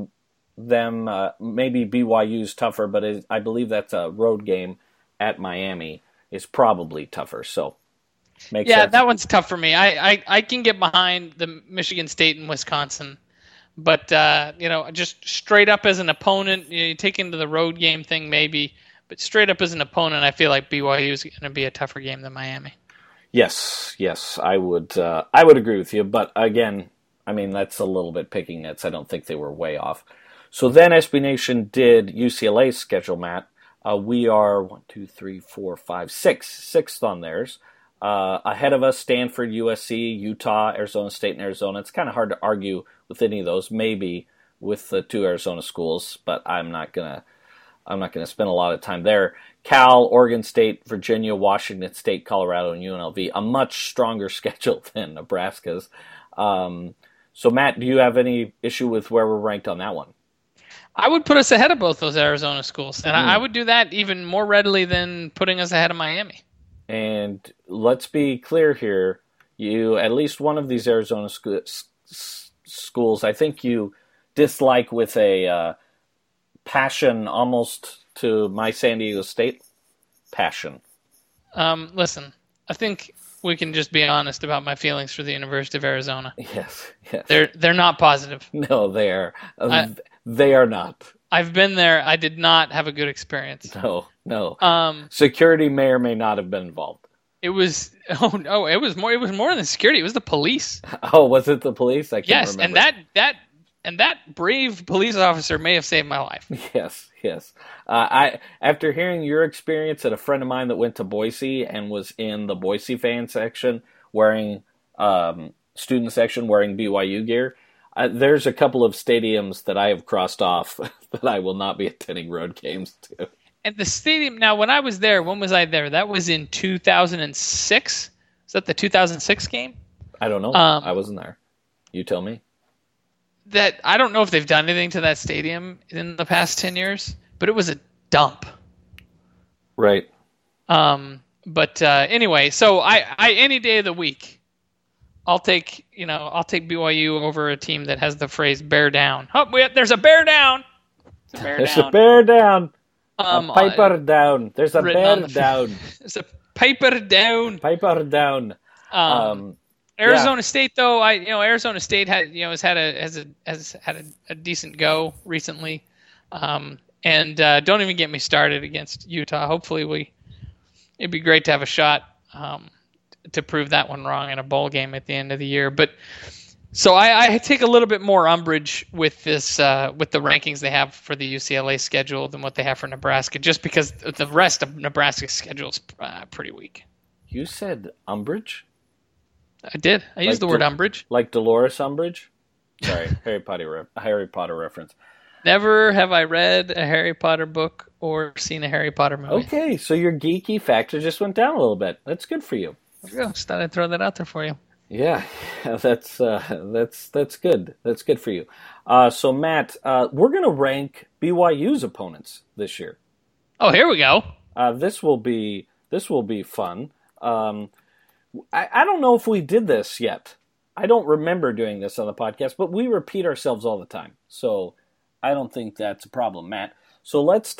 BYU's tougher, but I believe that's a road game at Miami is probably tougher. So makes sense. That one's tough for me. I can get behind the Michigan State and Wisconsin, but just straight up as an opponent, you take into the road game thing maybe, but straight up as an opponent, I feel like BYU is going to be a tougher game than Miami. Yes, I would agree with you, but again, I mean that's a little bit picking nits. I don't think they were way off. So then SB Nation did UCLA's schedule, Matt. We are 1, 2, 3, 4, 5, 6th on theirs. Ahead of us, Stanford, USC, Utah, Arizona State, and Arizona. It's kind of hard to argue with any of those. Maybe with the 2 Arizona schools, but I'm not gonna spend a lot of time there. Cal, Oregon State, Virginia, Washington State, Colorado, and UNLV. A much stronger schedule than Nebraska's. So, Matt, do you have any issue with where we're ranked on that one? I would put us ahead of both those Arizona schools, and I would do that even more readily than putting us ahead of Miami. And let's be clear here. At least one of these Arizona schools, I think you dislike with a passion almost to my San Diego State passion. Listen, I think we can just be honest about my feelings for the University of Arizona. Yes. They're not positive. No, they are. They are not. I've been there. I did not have a good experience. No. Security may or may not have been involved. It was it was more than security. It was the police. Oh, was it the police? I can't remember. Yes, and that brave police officer may have saved my life. Yes. After hearing your experience at a friend of mine that went to Boise and was in the Boise fan section wearing student section wearing BYU gear, there's a couple of stadiums that I have crossed off that I will not be attending road games to. And the stadium, now when I was there, when was I there? That was in 2006? Is that the 2006 game? I don't know. I wasn't there. You tell me. I don't know if they've done anything to that stadium in the past 10 years, but it was a dump. Right. But anyway, so I any day of the week, I'll take BYU over a team that has the phrase "bear down." Oh, there's a bear down. There's a bear down. A piper down. There's a bear down. There's a piper down. Piper down. Arizona State, though, Arizona State has had a decent go recently, and don't even get me started against Utah. Hopefully, it'd be great to have a shot to prove that one wrong in a bowl game at the end of the year. But so I take a little bit more umbrage with this with the rankings they have for the UCLA schedule than what they have for Nebraska, just because the rest of Nebraska's schedule is pretty weak. You said umbrage? I did. I used the word umbrage. Like Dolores Umbridge? Sorry, Harry Potter reference. Never have I read a Harry Potter book or seen a Harry Potter movie. Okay, so your geeky factor just went down a little bit. That's good for you. There you go. Just thought I'd throw that out there for you. Yeah, that's good. That's good for you. So Matt, we're going to rank BYU's opponents this year. Oh, here we go. This will be fun. I don't know if we did this yet. I don't remember doing this on the podcast, but we repeat ourselves all the time. So I don't think that's a problem, Matt. So let's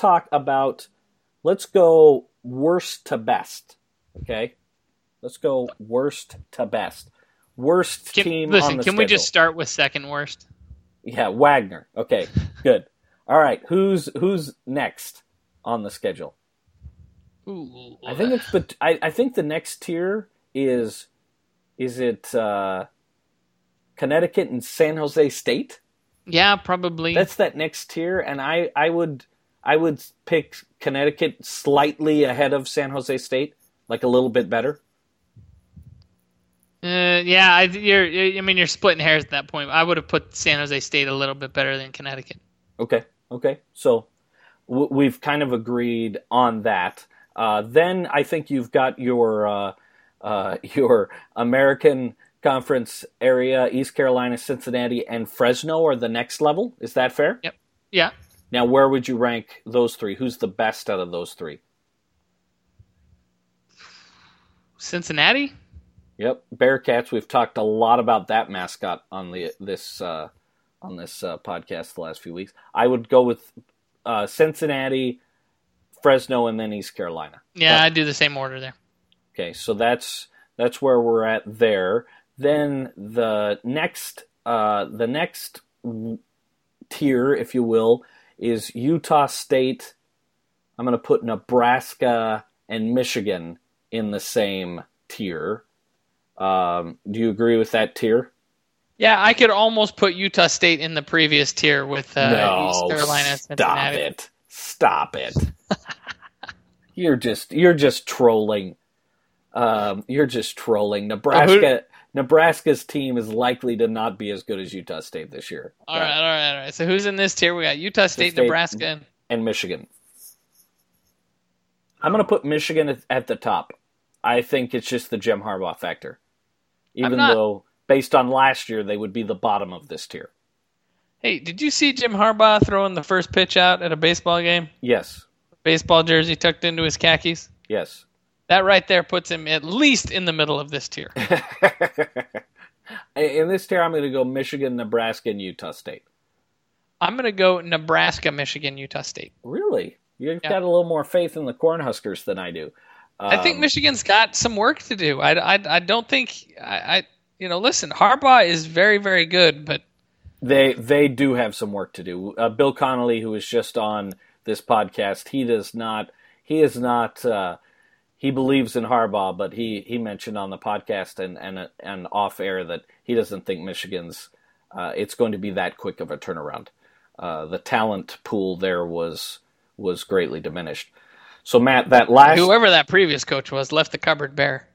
go worst to best. Okay? Let's go worst to best. Worst team on the schedule. Can we just start with second worst? Yeah, Wagner. Okay, good. All right, who's next on the schedule? Ooh. I think the next tier is it Connecticut and San Jose State. Yeah, probably. That's that next tier, and I would pick Connecticut slightly ahead of San Jose State, like a little bit better. Yeah, you're splitting hairs at that point. I would have put San Jose State a little bit better than Connecticut. Okay. So we've kind of agreed on that. Then I think you've got your American Conference area, East Carolina, Cincinnati, and Fresno are the next level. Is that fair? Yep. Yeah. Now, where would you rank those three? Who's the best out of those three? Cincinnati? Yep, Bearcats. We've talked a lot about that mascot on this podcast the last few weeks. I would go with Cincinnati, Fresno, and then East Carolina. Yeah, I'd do the same order there. Okay, so that's where we're at there. Then the next tier, if you will, is Utah State. I'm going to put Nebraska and Michigan in the same tier. Do you agree with that tier? Yeah, I could almost put Utah State in the previous tier with East Carolina and Cincinnati. Stop it. You're just trolling. You're just trolling. Nebraska's team is likely to not be as good as Utah State this year. All right. So who's in this tier? We got Utah State, Nebraska, and Michigan. I'm going to put Michigan at the top. I think it's just the Jim Harbaugh factor. Even though, based on last year, they would be the bottom of this tier. Hey, did you see Jim Harbaugh throwing the first pitch out at a baseball game? Yes. Baseball jersey tucked into his khakis? Yes. That right there puts him at least in the middle of this tier. In this tier, I'm going to go Michigan, Nebraska, and Utah State. I'm going to go Nebraska, Michigan, Utah State. Really? You've got a little more faith in the Cornhuskers than I do. I think Michigan's got some work to do. I don't think listen, Harbaugh is very, very good, but they do have some work to do. Bill Connolly, who was just on this podcast, he believes in Harbaugh, but he mentioned on the podcast and off air that he doesn't think Michigan's it's going to be that quick of a turnaround. The talent pool there was greatly diminished. So Matt, whoever that previous coach was left the cupboard bare.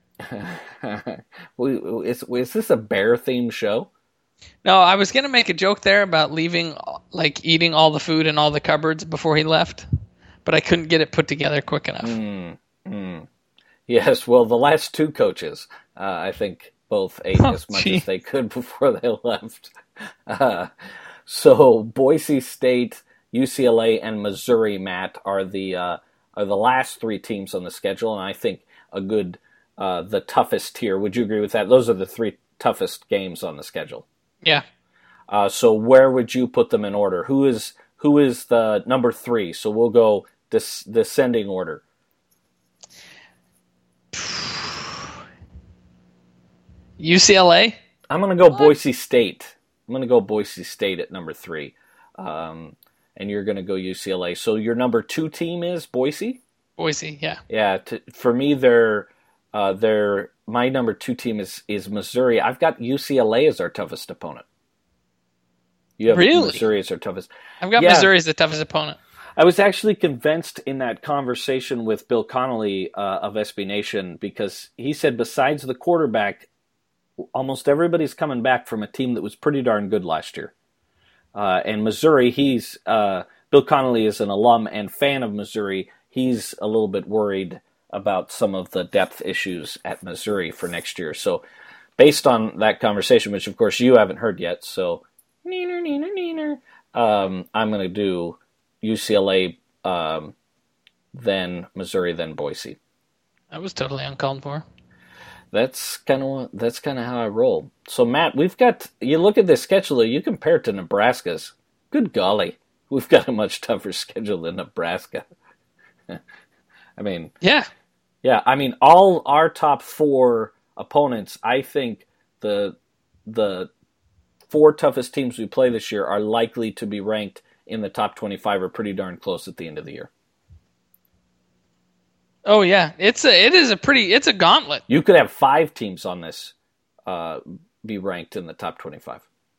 Is this a bear-themed show? No, I was going to make a joke there about eating all the food in all the cupboards before he left, but I couldn't get it put together quick enough. Yes, well, the last two coaches, I think, both ate as much as they could before they left. So Boise State, UCLA, and Missouri, Matt, are the last three teams on the schedule, and I think the toughest tier. Would you agree with that? Those are the three toughest games on the schedule. Yeah. So where would you put them in order? Who is the number three? So we'll go descending order. UCLA? I'm going to go Boise State. I'm going to go Boise State at number 3. And you're going to go UCLA. So your number 2 team is Boise? Boise, yeah. Yeah, for me, my number 2 team is Missouri. I've got UCLA as our toughest opponent. You have Missouri as our toughest. I've got Missouri as the toughest opponent. I was actually convinced in that conversation with Bill Connolly of SB Nation because he said besides the quarterback, almost everybody's coming back from a team that was pretty darn good last year. And Missouri, Bill Connolly is an alum and fan of Missouri. He's a little bit worried about some of the depth issues at Missouri for next year. So based on that conversation, which of course you haven't heard yet, so I'm going to do UCLA, then Missouri, then Boise. That was totally uncalled for. That's kind of how I roll. So Matt, you look at this schedule, you compare it to Nebraska's. Good golly, we've got a much tougher schedule than Nebraska. I mean, yeah. I mean, all our top 4 opponents, I think the 4 toughest teams we play this year are likely to be ranked in the top 25 or pretty darn close at the end of the year. Oh yeah, it's a gauntlet. You could have 5 teams on this be ranked in the top 25.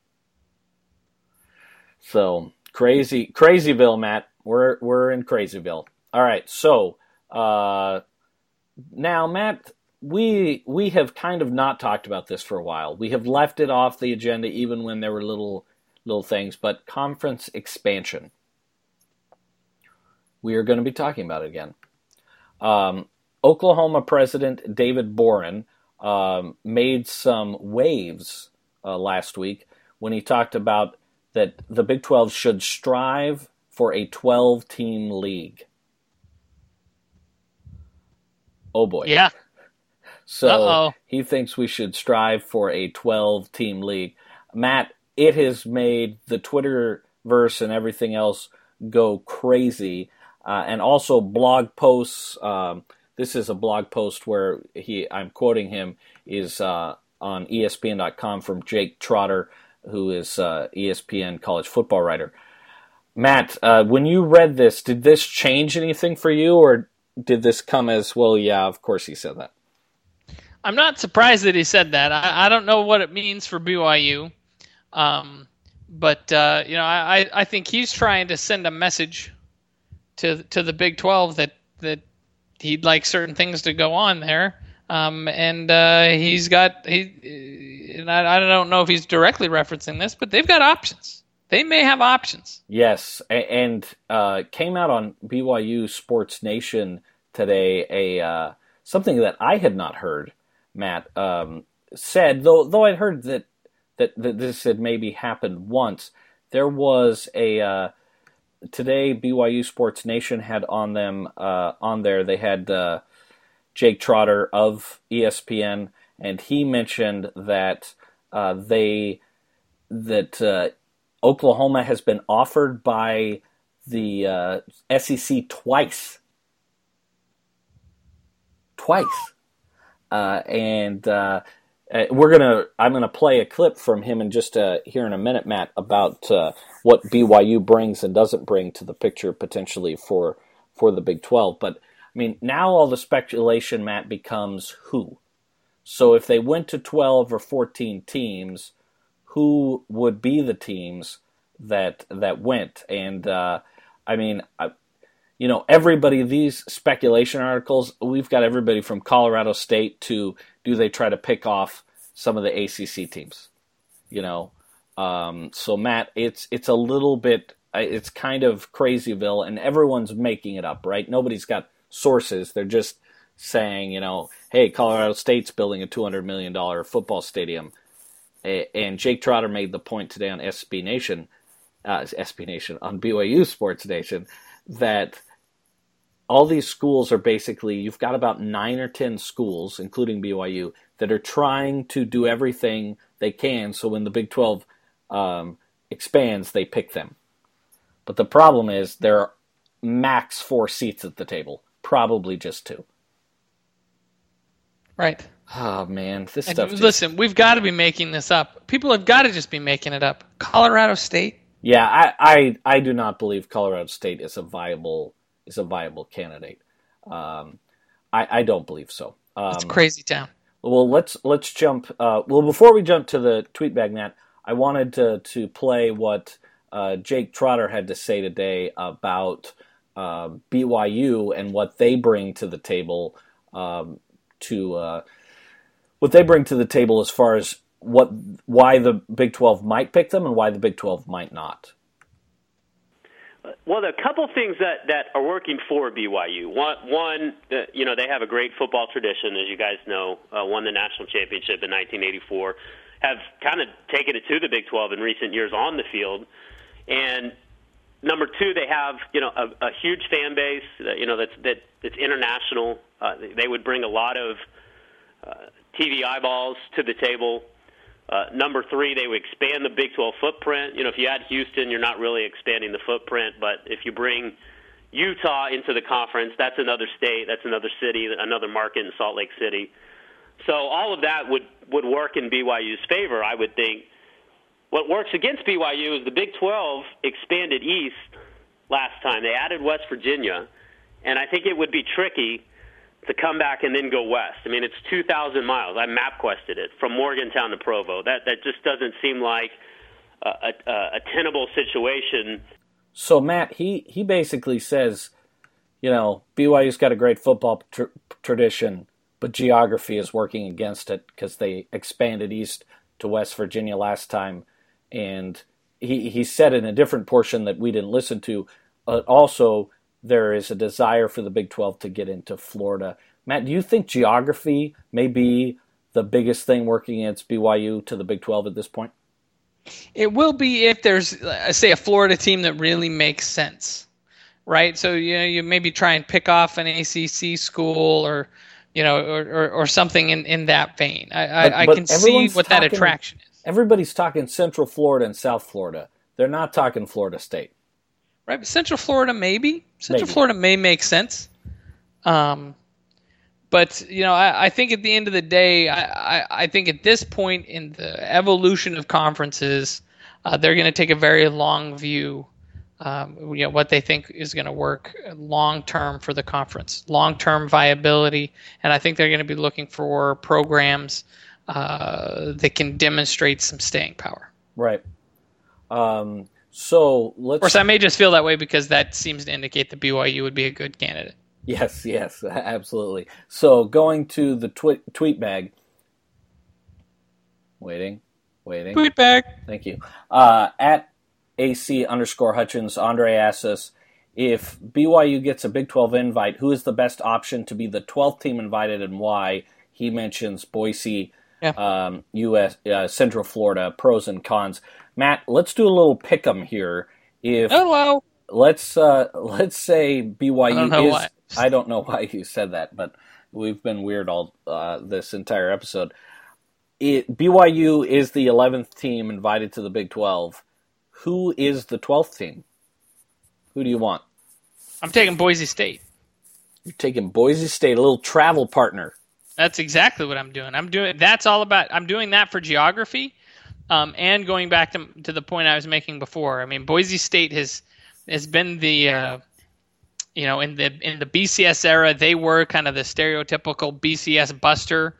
So Crazyville, Matt. We're in Crazyville. All right. So now, Matt, we have kind of not talked about this for a while. We have left it off the agenda even when there were little things. But conference expansion, we are going to be talking about it again. Oklahoma President David Boren made some waves last week when he talked about that the Big 12 should strive for a 12-team league. Oh, boy. Yeah. So he thinks we should strive for a 12-team league. Matt, it has made the Twitterverse and everything else go crazy. And also blog posts. This is a blog post where I'm quoting him, is on ESPN.com from Jake Trotter, who is ESPN college football writer. Matt, when you read this, did this change anything for you, or did this come as, well, yeah, of course he said that? I'm not surprised that he said that. I don't know what it means for BYU, but I think he's trying to send a message to the Big 12 that he'd like certain things to go on there. And I don't know if he's directly referencing this, but they've got options. They may have options. Yes, and came out on BYU Sports Nation today something that I had not heard, Matt, said, though I'd heard that this had maybe happened once. There was today BYU Sports Nation had on there, they had Jake Trotter of ESPN, and he mentioned that Oklahoma has been offered by the SEC twice. I'm gonna play a clip from him in just here in a minute, Matt, about what BYU brings and doesn't bring to the picture potentially for the Big 12. But I mean, now all the speculation, Matt, becomes who. So if they went to 12 or 14 teams, who would be the teams that went? And everybody, these speculation articles, we've got everybody from Colorado State to, do they try to pick off some of the ACC teams? So Matt, it's a little bit, it's kind of Crazyville, and everyone's making it up, right? Nobody's got sources. They're just saying, hey, Colorado State's building a $200 million football stadium. And Jake Trotter made the point today on SB Nation, on BYU Sports Nation, that all these schools are basically, you've got about 9 or 10 schools, including BYU, that are trying to do everything they can so when the Big 12 expands, they pick them. But the problem is there are max 4 seats at the table, probably just 2. Right. Oh, man, this stuff. Listen, we've got to be making this up. People have got to just be making it up. Colorado State? Yeah, I do not believe Colorado State is a viable candidate. I don't believe so. It's a crazy town. Well, let's jump. Before we jump to the tweet bag, Matt, I wanted to play what Jake Trotter had to say today about BYU and what they bring to the table. What they bring to the table as far as why the Big 12 might pick them and why the Big 12 might not. Well, there are a couple things that are working for BYU. One, they have a great football tradition, as you guys know, won the national championship in 1984, have kind of taken it to the Big 12 in recent years on the field. And number two, they have, a huge fan base, that's international. They would bring a lot of TV eyeballs to the table. Number three, they would expand the Big 12 footprint. If you add Houston, you're not really expanding the footprint. But if you bring Utah into the conference, that's another state, that's another city, another market in Salt Lake City. So all of that would work in BYU's favor, I would think. What works against BYU is the Big 12 expanded east last time. They added West Virginia. And I think it would be tricky to come back and then go west. I mean, it's 2,000 miles. I MapQuested it from Morgantown to Provo. That just doesn't seem like a tenable situation. So, Matt, he basically says, BYU's got a great football tradition, but geography is working against it because they expanded east to West Virginia last time. And he said in a different portion that we didn't listen to, also there is a desire for the Big 12 to get into Florida. Matt, do you think geography may be the biggest thing working against BYU to the Big 12 at this point? It will be if there's, say, a Florida team that really makes sense, right? So you maybe try and pick off an ACC school or something in that vein. I can see what that attraction is. Everybody's talking Central Florida and South Florida. They're not talking Florida State. Right, but Central Florida maybe. Florida may make sense. But, I think at the end of the day, I think at this point in the evolution of conferences, they're going to take a very long view, what they think is going to work long-term for the conference, long-term viability. And I think they're going to be looking for programs that can demonstrate some staying power. Right. So let's. Of course, I may just feel that way because that seems to indicate that BYU would be a good candidate. Yes, absolutely. So going to the tweet bag. Waiting. Tweet bag. Thank you. At AC_Hutchins, Andre asks us, if BYU gets a Big 12 invite, who is the best option to be the 12th team invited and why? He mentions Boise, US, Central Florida, pros and cons. Matt, let's do a little pick'em here. Hello. Let's say BYU why. I don't know why you said that, but we've been weird all this entire episode. BYU is the 11th team invited to the Big 12. Who is the 12th team? Who do you want? I'm taking Boise State. You're taking Boise State, a little travel partner. That's exactly what I'm doing. I'm doing that for geography, and going back to the point I was making before. I mean, Boise State has been the in the BCS era, they were kind of the stereotypical BCS buster.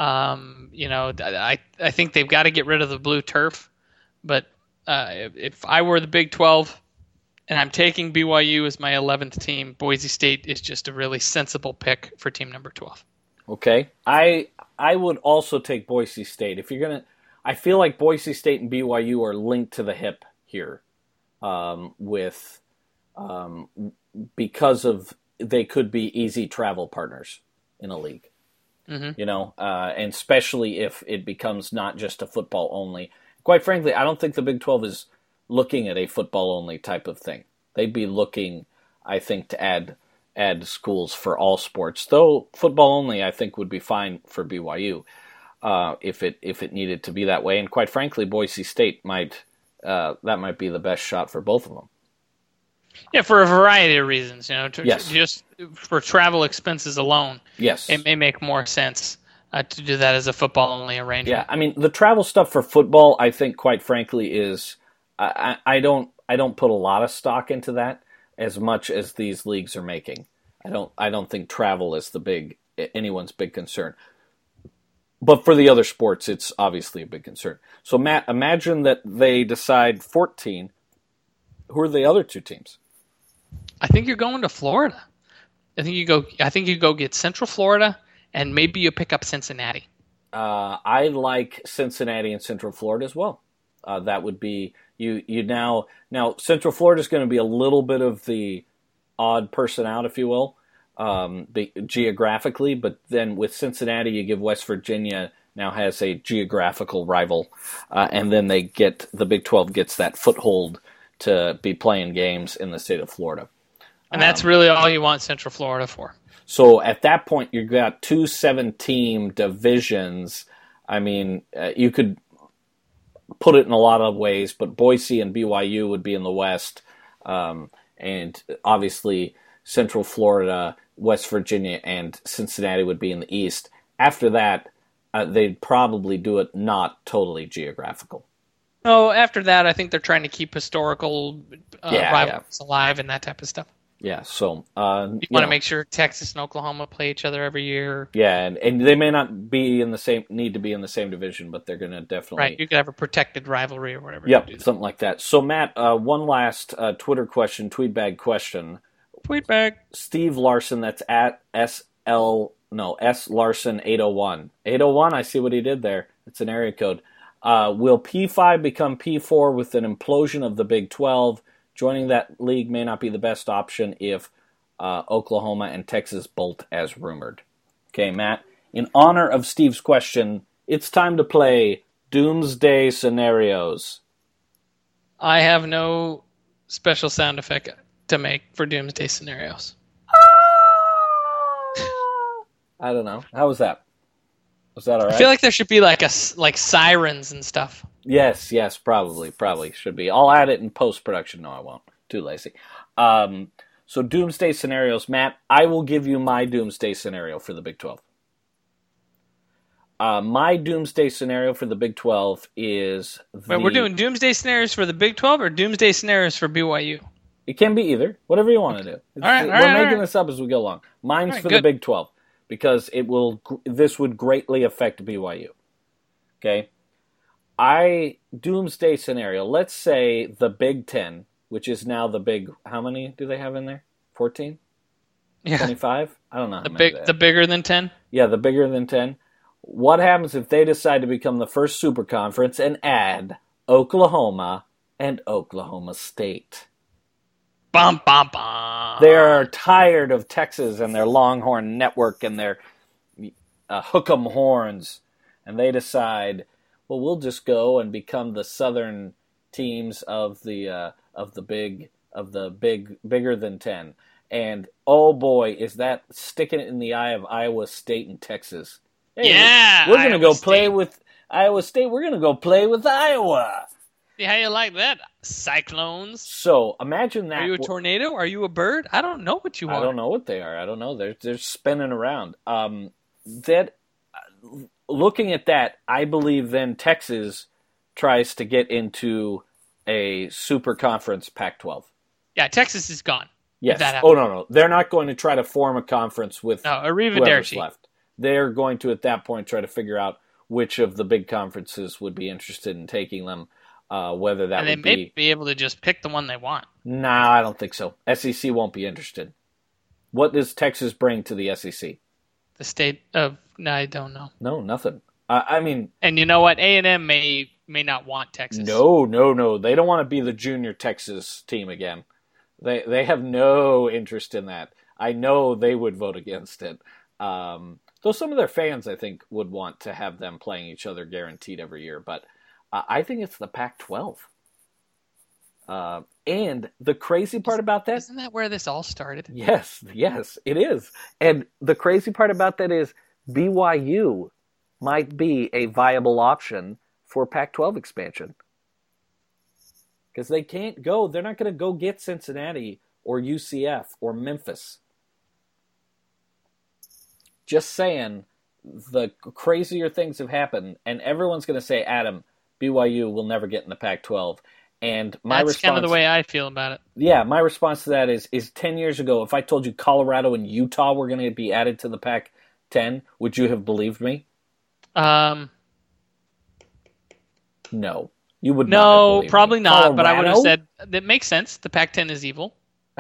I think they've got to get rid of the blue turf. But if I were the Big 12 and I'm taking BYU as my 11th team, Boise State is just a really sensible pick for team number 12. Okay. I would also take Boise State. If you're going to, I feel like Boise State and BYU are linked to the hip here, because of they could be easy travel partners in a league. Mm-hmm. And especially if it becomes not just a football only. Quite frankly, I don't think the Big 12 is looking at a football only type of thing. They'd be looking, I think, to add schools for all sports. Though football only, I think, would be fine for BYU if it needed to be that way. And quite frankly, Boise State might be the best shot for both of them. Yeah, for a variety of reasons. Yes. Just for travel expenses alone. Yes, it may make more sense to do that as a football-only arrangement. Yeah, I mean, the travel stuff for football, I think, quite frankly, is I don't put a lot of stock into that as much as these leagues are making. I don't think travel is anyone's big concern. But for the other sports, it's obviously a big concern. So, Matt, imagine that they decide 14. Who are the other two teams? I think you're going to Florida. I think you go get Central Florida, and maybe you pick up Cincinnati. I like Cincinnati and Central Florida as well. That would be you now. Central Florida is going to be a little bit of the odd person out, if you will, geographically. But then with Cincinnati, you give West Virginia now has a geographical rival, and then the Big 12 gets that foothold to be playing games in the state of Florida. And that's really all you want Central Florida for. So at that point, you've got 2 7-team divisions. I mean, you could put it in a lot of ways, but Boise and BYU would be in the West, and obviously Central Florida, West Virginia, and Cincinnati would be in the East. After that, they'd probably do it not totally geographical. Oh, after that, I think they're trying to keep historical rivals alive and that type of stuff. Yeah, so You want to make sure Texas and Oklahoma play each other every year. Yeah, and they may not be in the same need to be in the same division, but they're going to definitely right. You could have a protected rivalry or whatever. Yep, something like that. So Matt, one last Twitter question, tweetbag question. Tweetbag. Steve Larson, that's at S Larson 801. 801. I see what he did there. It's an area code. Will P5 become P4 with an implosion of the Big 12? Joining that league may not be the best option if Oklahoma and Texas bolt as rumored. Okay, Matt, in honor of Steve's question, it's time to play Doomsday Scenarios. I have no special sound effect to make for Doomsday Scenarios. I don't know. How was that? Was that all right? I feel like there should be like sirens and stuff. Yes, probably should be. I'll add it in post-production. No, I won't. Too lazy. So Doomsday Scenarios. Matt, I will give you my Doomsday Scenario for the Big 12. My Doomsday Scenario for the Big 12 is... Wait, we're doing Doomsday Scenarios for the Big 12 or Doomsday Scenarios for BYU? It can be either. Whatever you want to do. We're making this up as we go along. Mine's for the Big 12 because this would greatly affect BYU. Okay? Doomsday Scenario, let's say the Big 10, which is now the Big... How many do they have in there? 14? Yeah. 25? I don't know how many the bigger than 10? Yeah, the bigger than 10. What happens if they decide to become the first super conference and add Oklahoma and Oklahoma State? Bum, bum, bum. They are tired of Texas and their Longhorn Network and their hook'em horns, and they decide, well, we'll just go and become the southern teams of the bigger than 10. And oh boy, is that sticking it in the eye of Iowa State and Texas. Hey, yeah, we're gonna go play with Iowa State. We're gonna go play with Iowa. See how you like that, Cyclones? So imagine that. Are you a tornado? Are you a bird? I don't know what you are. I don't know what they are. I don't know. They're spinning around. Looking at that, I believe then Texas tries to get into a super conference Pac-12. Yeah, Texas is gone. Yes. No. They're not going to try to form a conference with whoever's left. They're going to, at that point, try to figure out which of the big conferences would be interested in taking them, whether that would be... And they may be able to just pick the one they want. Nah, I don't think so. SEC won't be interested. What does Texas bring to the SEC? The state of... No, I don't know. No, nothing. I mean... And you know what? A&M may not want Texas. No. They don't want to be the junior Texas team again. They have no interest in that. I know they would vote against it. Though some of their fans, I think, would want to have them playing each other guaranteed every year. But I think it's the Pac-12. And the crazy part about that... Isn't that where this all started? Yes, it is. And the crazy part about that is BYU might be a viable option for Pac-12 expansion. Because they can't go. They're not going to go get Cincinnati or UCF or Memphis. Just saying, the crazier things have happened, and everyone's going to say, Adam, BYU will never get in the Pac-12. And that's kind of the way I feel about it. Yeah, my response to that is 10 years ago, if I told you Colorado and Utah were going to be added to the Pac-10, would you have believed me? No. You would not have believed probably me. not, Colorado? But I would have said, that makes sense. The Pac-10 is evil.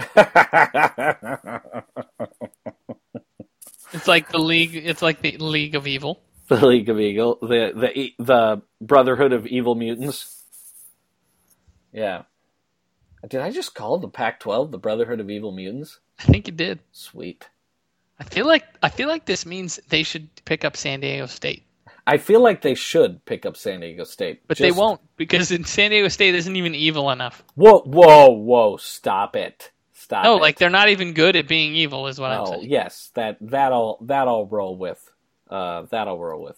It's like the league. It's like the League of Evil. The League of Evil. The Brotherhood of Evil Mutants. Yeah. Did I just call the Pac-12 the Brotherhood of Evil Mutants? I think you did. Sweet. I feel like this means they should pick up San Diego State. I feel like they should pick up San Diego State. But they won't, because San Diego State isn't even evil enough. Whoa, stop it. No, like they're not even good at being evil is what I'm saying. Yes, that'll roll with. That'll roll with.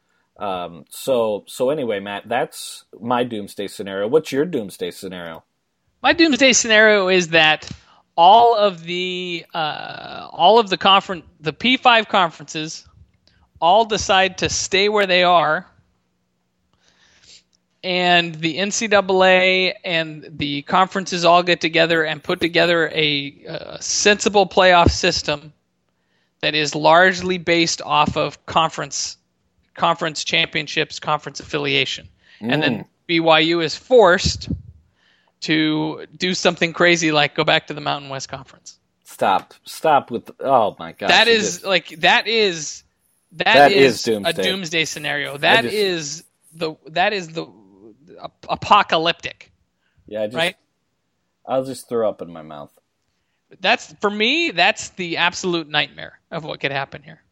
So anyway, Matt, that's my doomsday scenario. What's your doomsday scenario? My doomsday scenario is that all of the P5 conferences all decide to stay where they are, and the NCAA and the conferences all get together and put together a sensible playoff system that is largely based off of conference championships, conference affiliation. And then BYU is forced to do something crazy like go back to the Mountain West Conference. Stop with oh my gosh. That is a doomsday scenario. That is the apocalyptic. Yeah, right? I'll just throw up in my mouth. That's the absolute nightmare of what could happen here.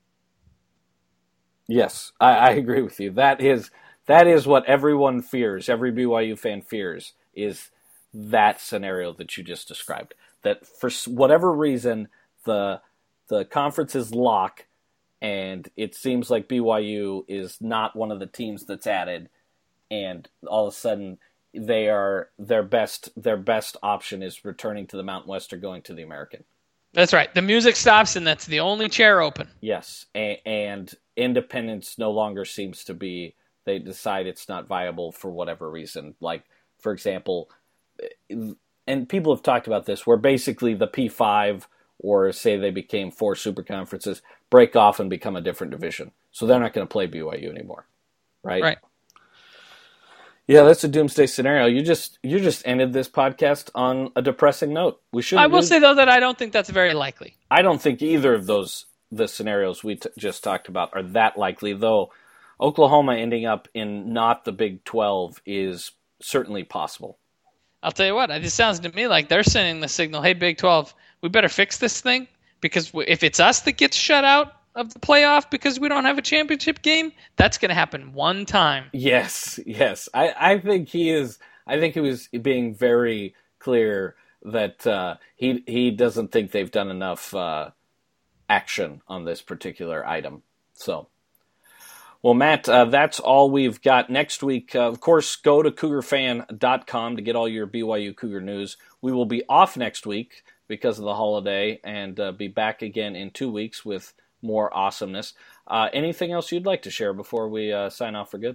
Yes, I agree with you. That is what everyone fears. Every BYU fan fears is that scenario that you just described. That for whatever reason, the conferences lock, and it seems like BYU is not one of the teams that's added, and all of a sudden their best option is returning to the Mountain West or going to the American. That's right. The music stops, and that's the only chair open. Yes, and independence no longer seems to be. They decide it's not viable for whatever reason. Like, for example, and people have talked about this, where basically the P5, or say they became 4 super conferences, break off and become a different division. So they're not going to play BYU anymore, right? Right. Yeah, that's a doomsday scenario. You just ended this podcast on a depressing note. I will say, though, that I don't think that's very likely. I don't think either of the scenarios we just talked about are that likely, though Oklahoma ending up in not the Big 12 is certainly possible. I'll tell you what, it sounds to me like they're sending the signal, hey, Big 12, we better fix this thing, because if it's us that gets shut out of the playoff because we don't have a championship game, that's going to happen one time. Yes. I think he was being very clear that he doesn't think they've done enough action on this particular item. So, well, Matt, that's all we've got. Next week, of course, go to CougarFan.com to get all your BYU Cougar news. We will be off next week because of the holiday, and be back again in 2 weeks with more awesomeness. Anything else you'd like to share before we sign off for good?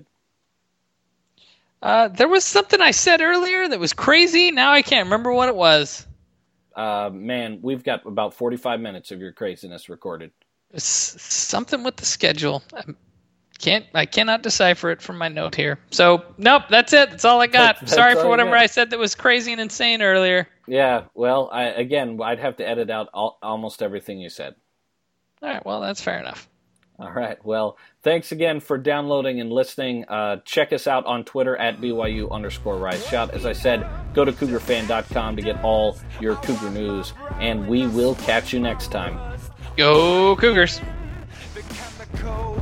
There was something I said earlier that was crazy. Now I can't remember what it was. Man, we've got about 45 minutes of your craziness recorded. Something with the schedule. I cannot decipher it from my note here. So, nope, that's it. That's all I got. Sorry for whatever I said that was crazy and insane earlier. Yeah, well, I'd have to edit out almost everything you said. All right, well, that's fair enough. All right, well, thanks again for downloading and listening. Check us out on Twitter at BYU_RiseShot. As I said, go to CougarFan.com to get all your Cougar news, and we will catch you next time. Go Cougars!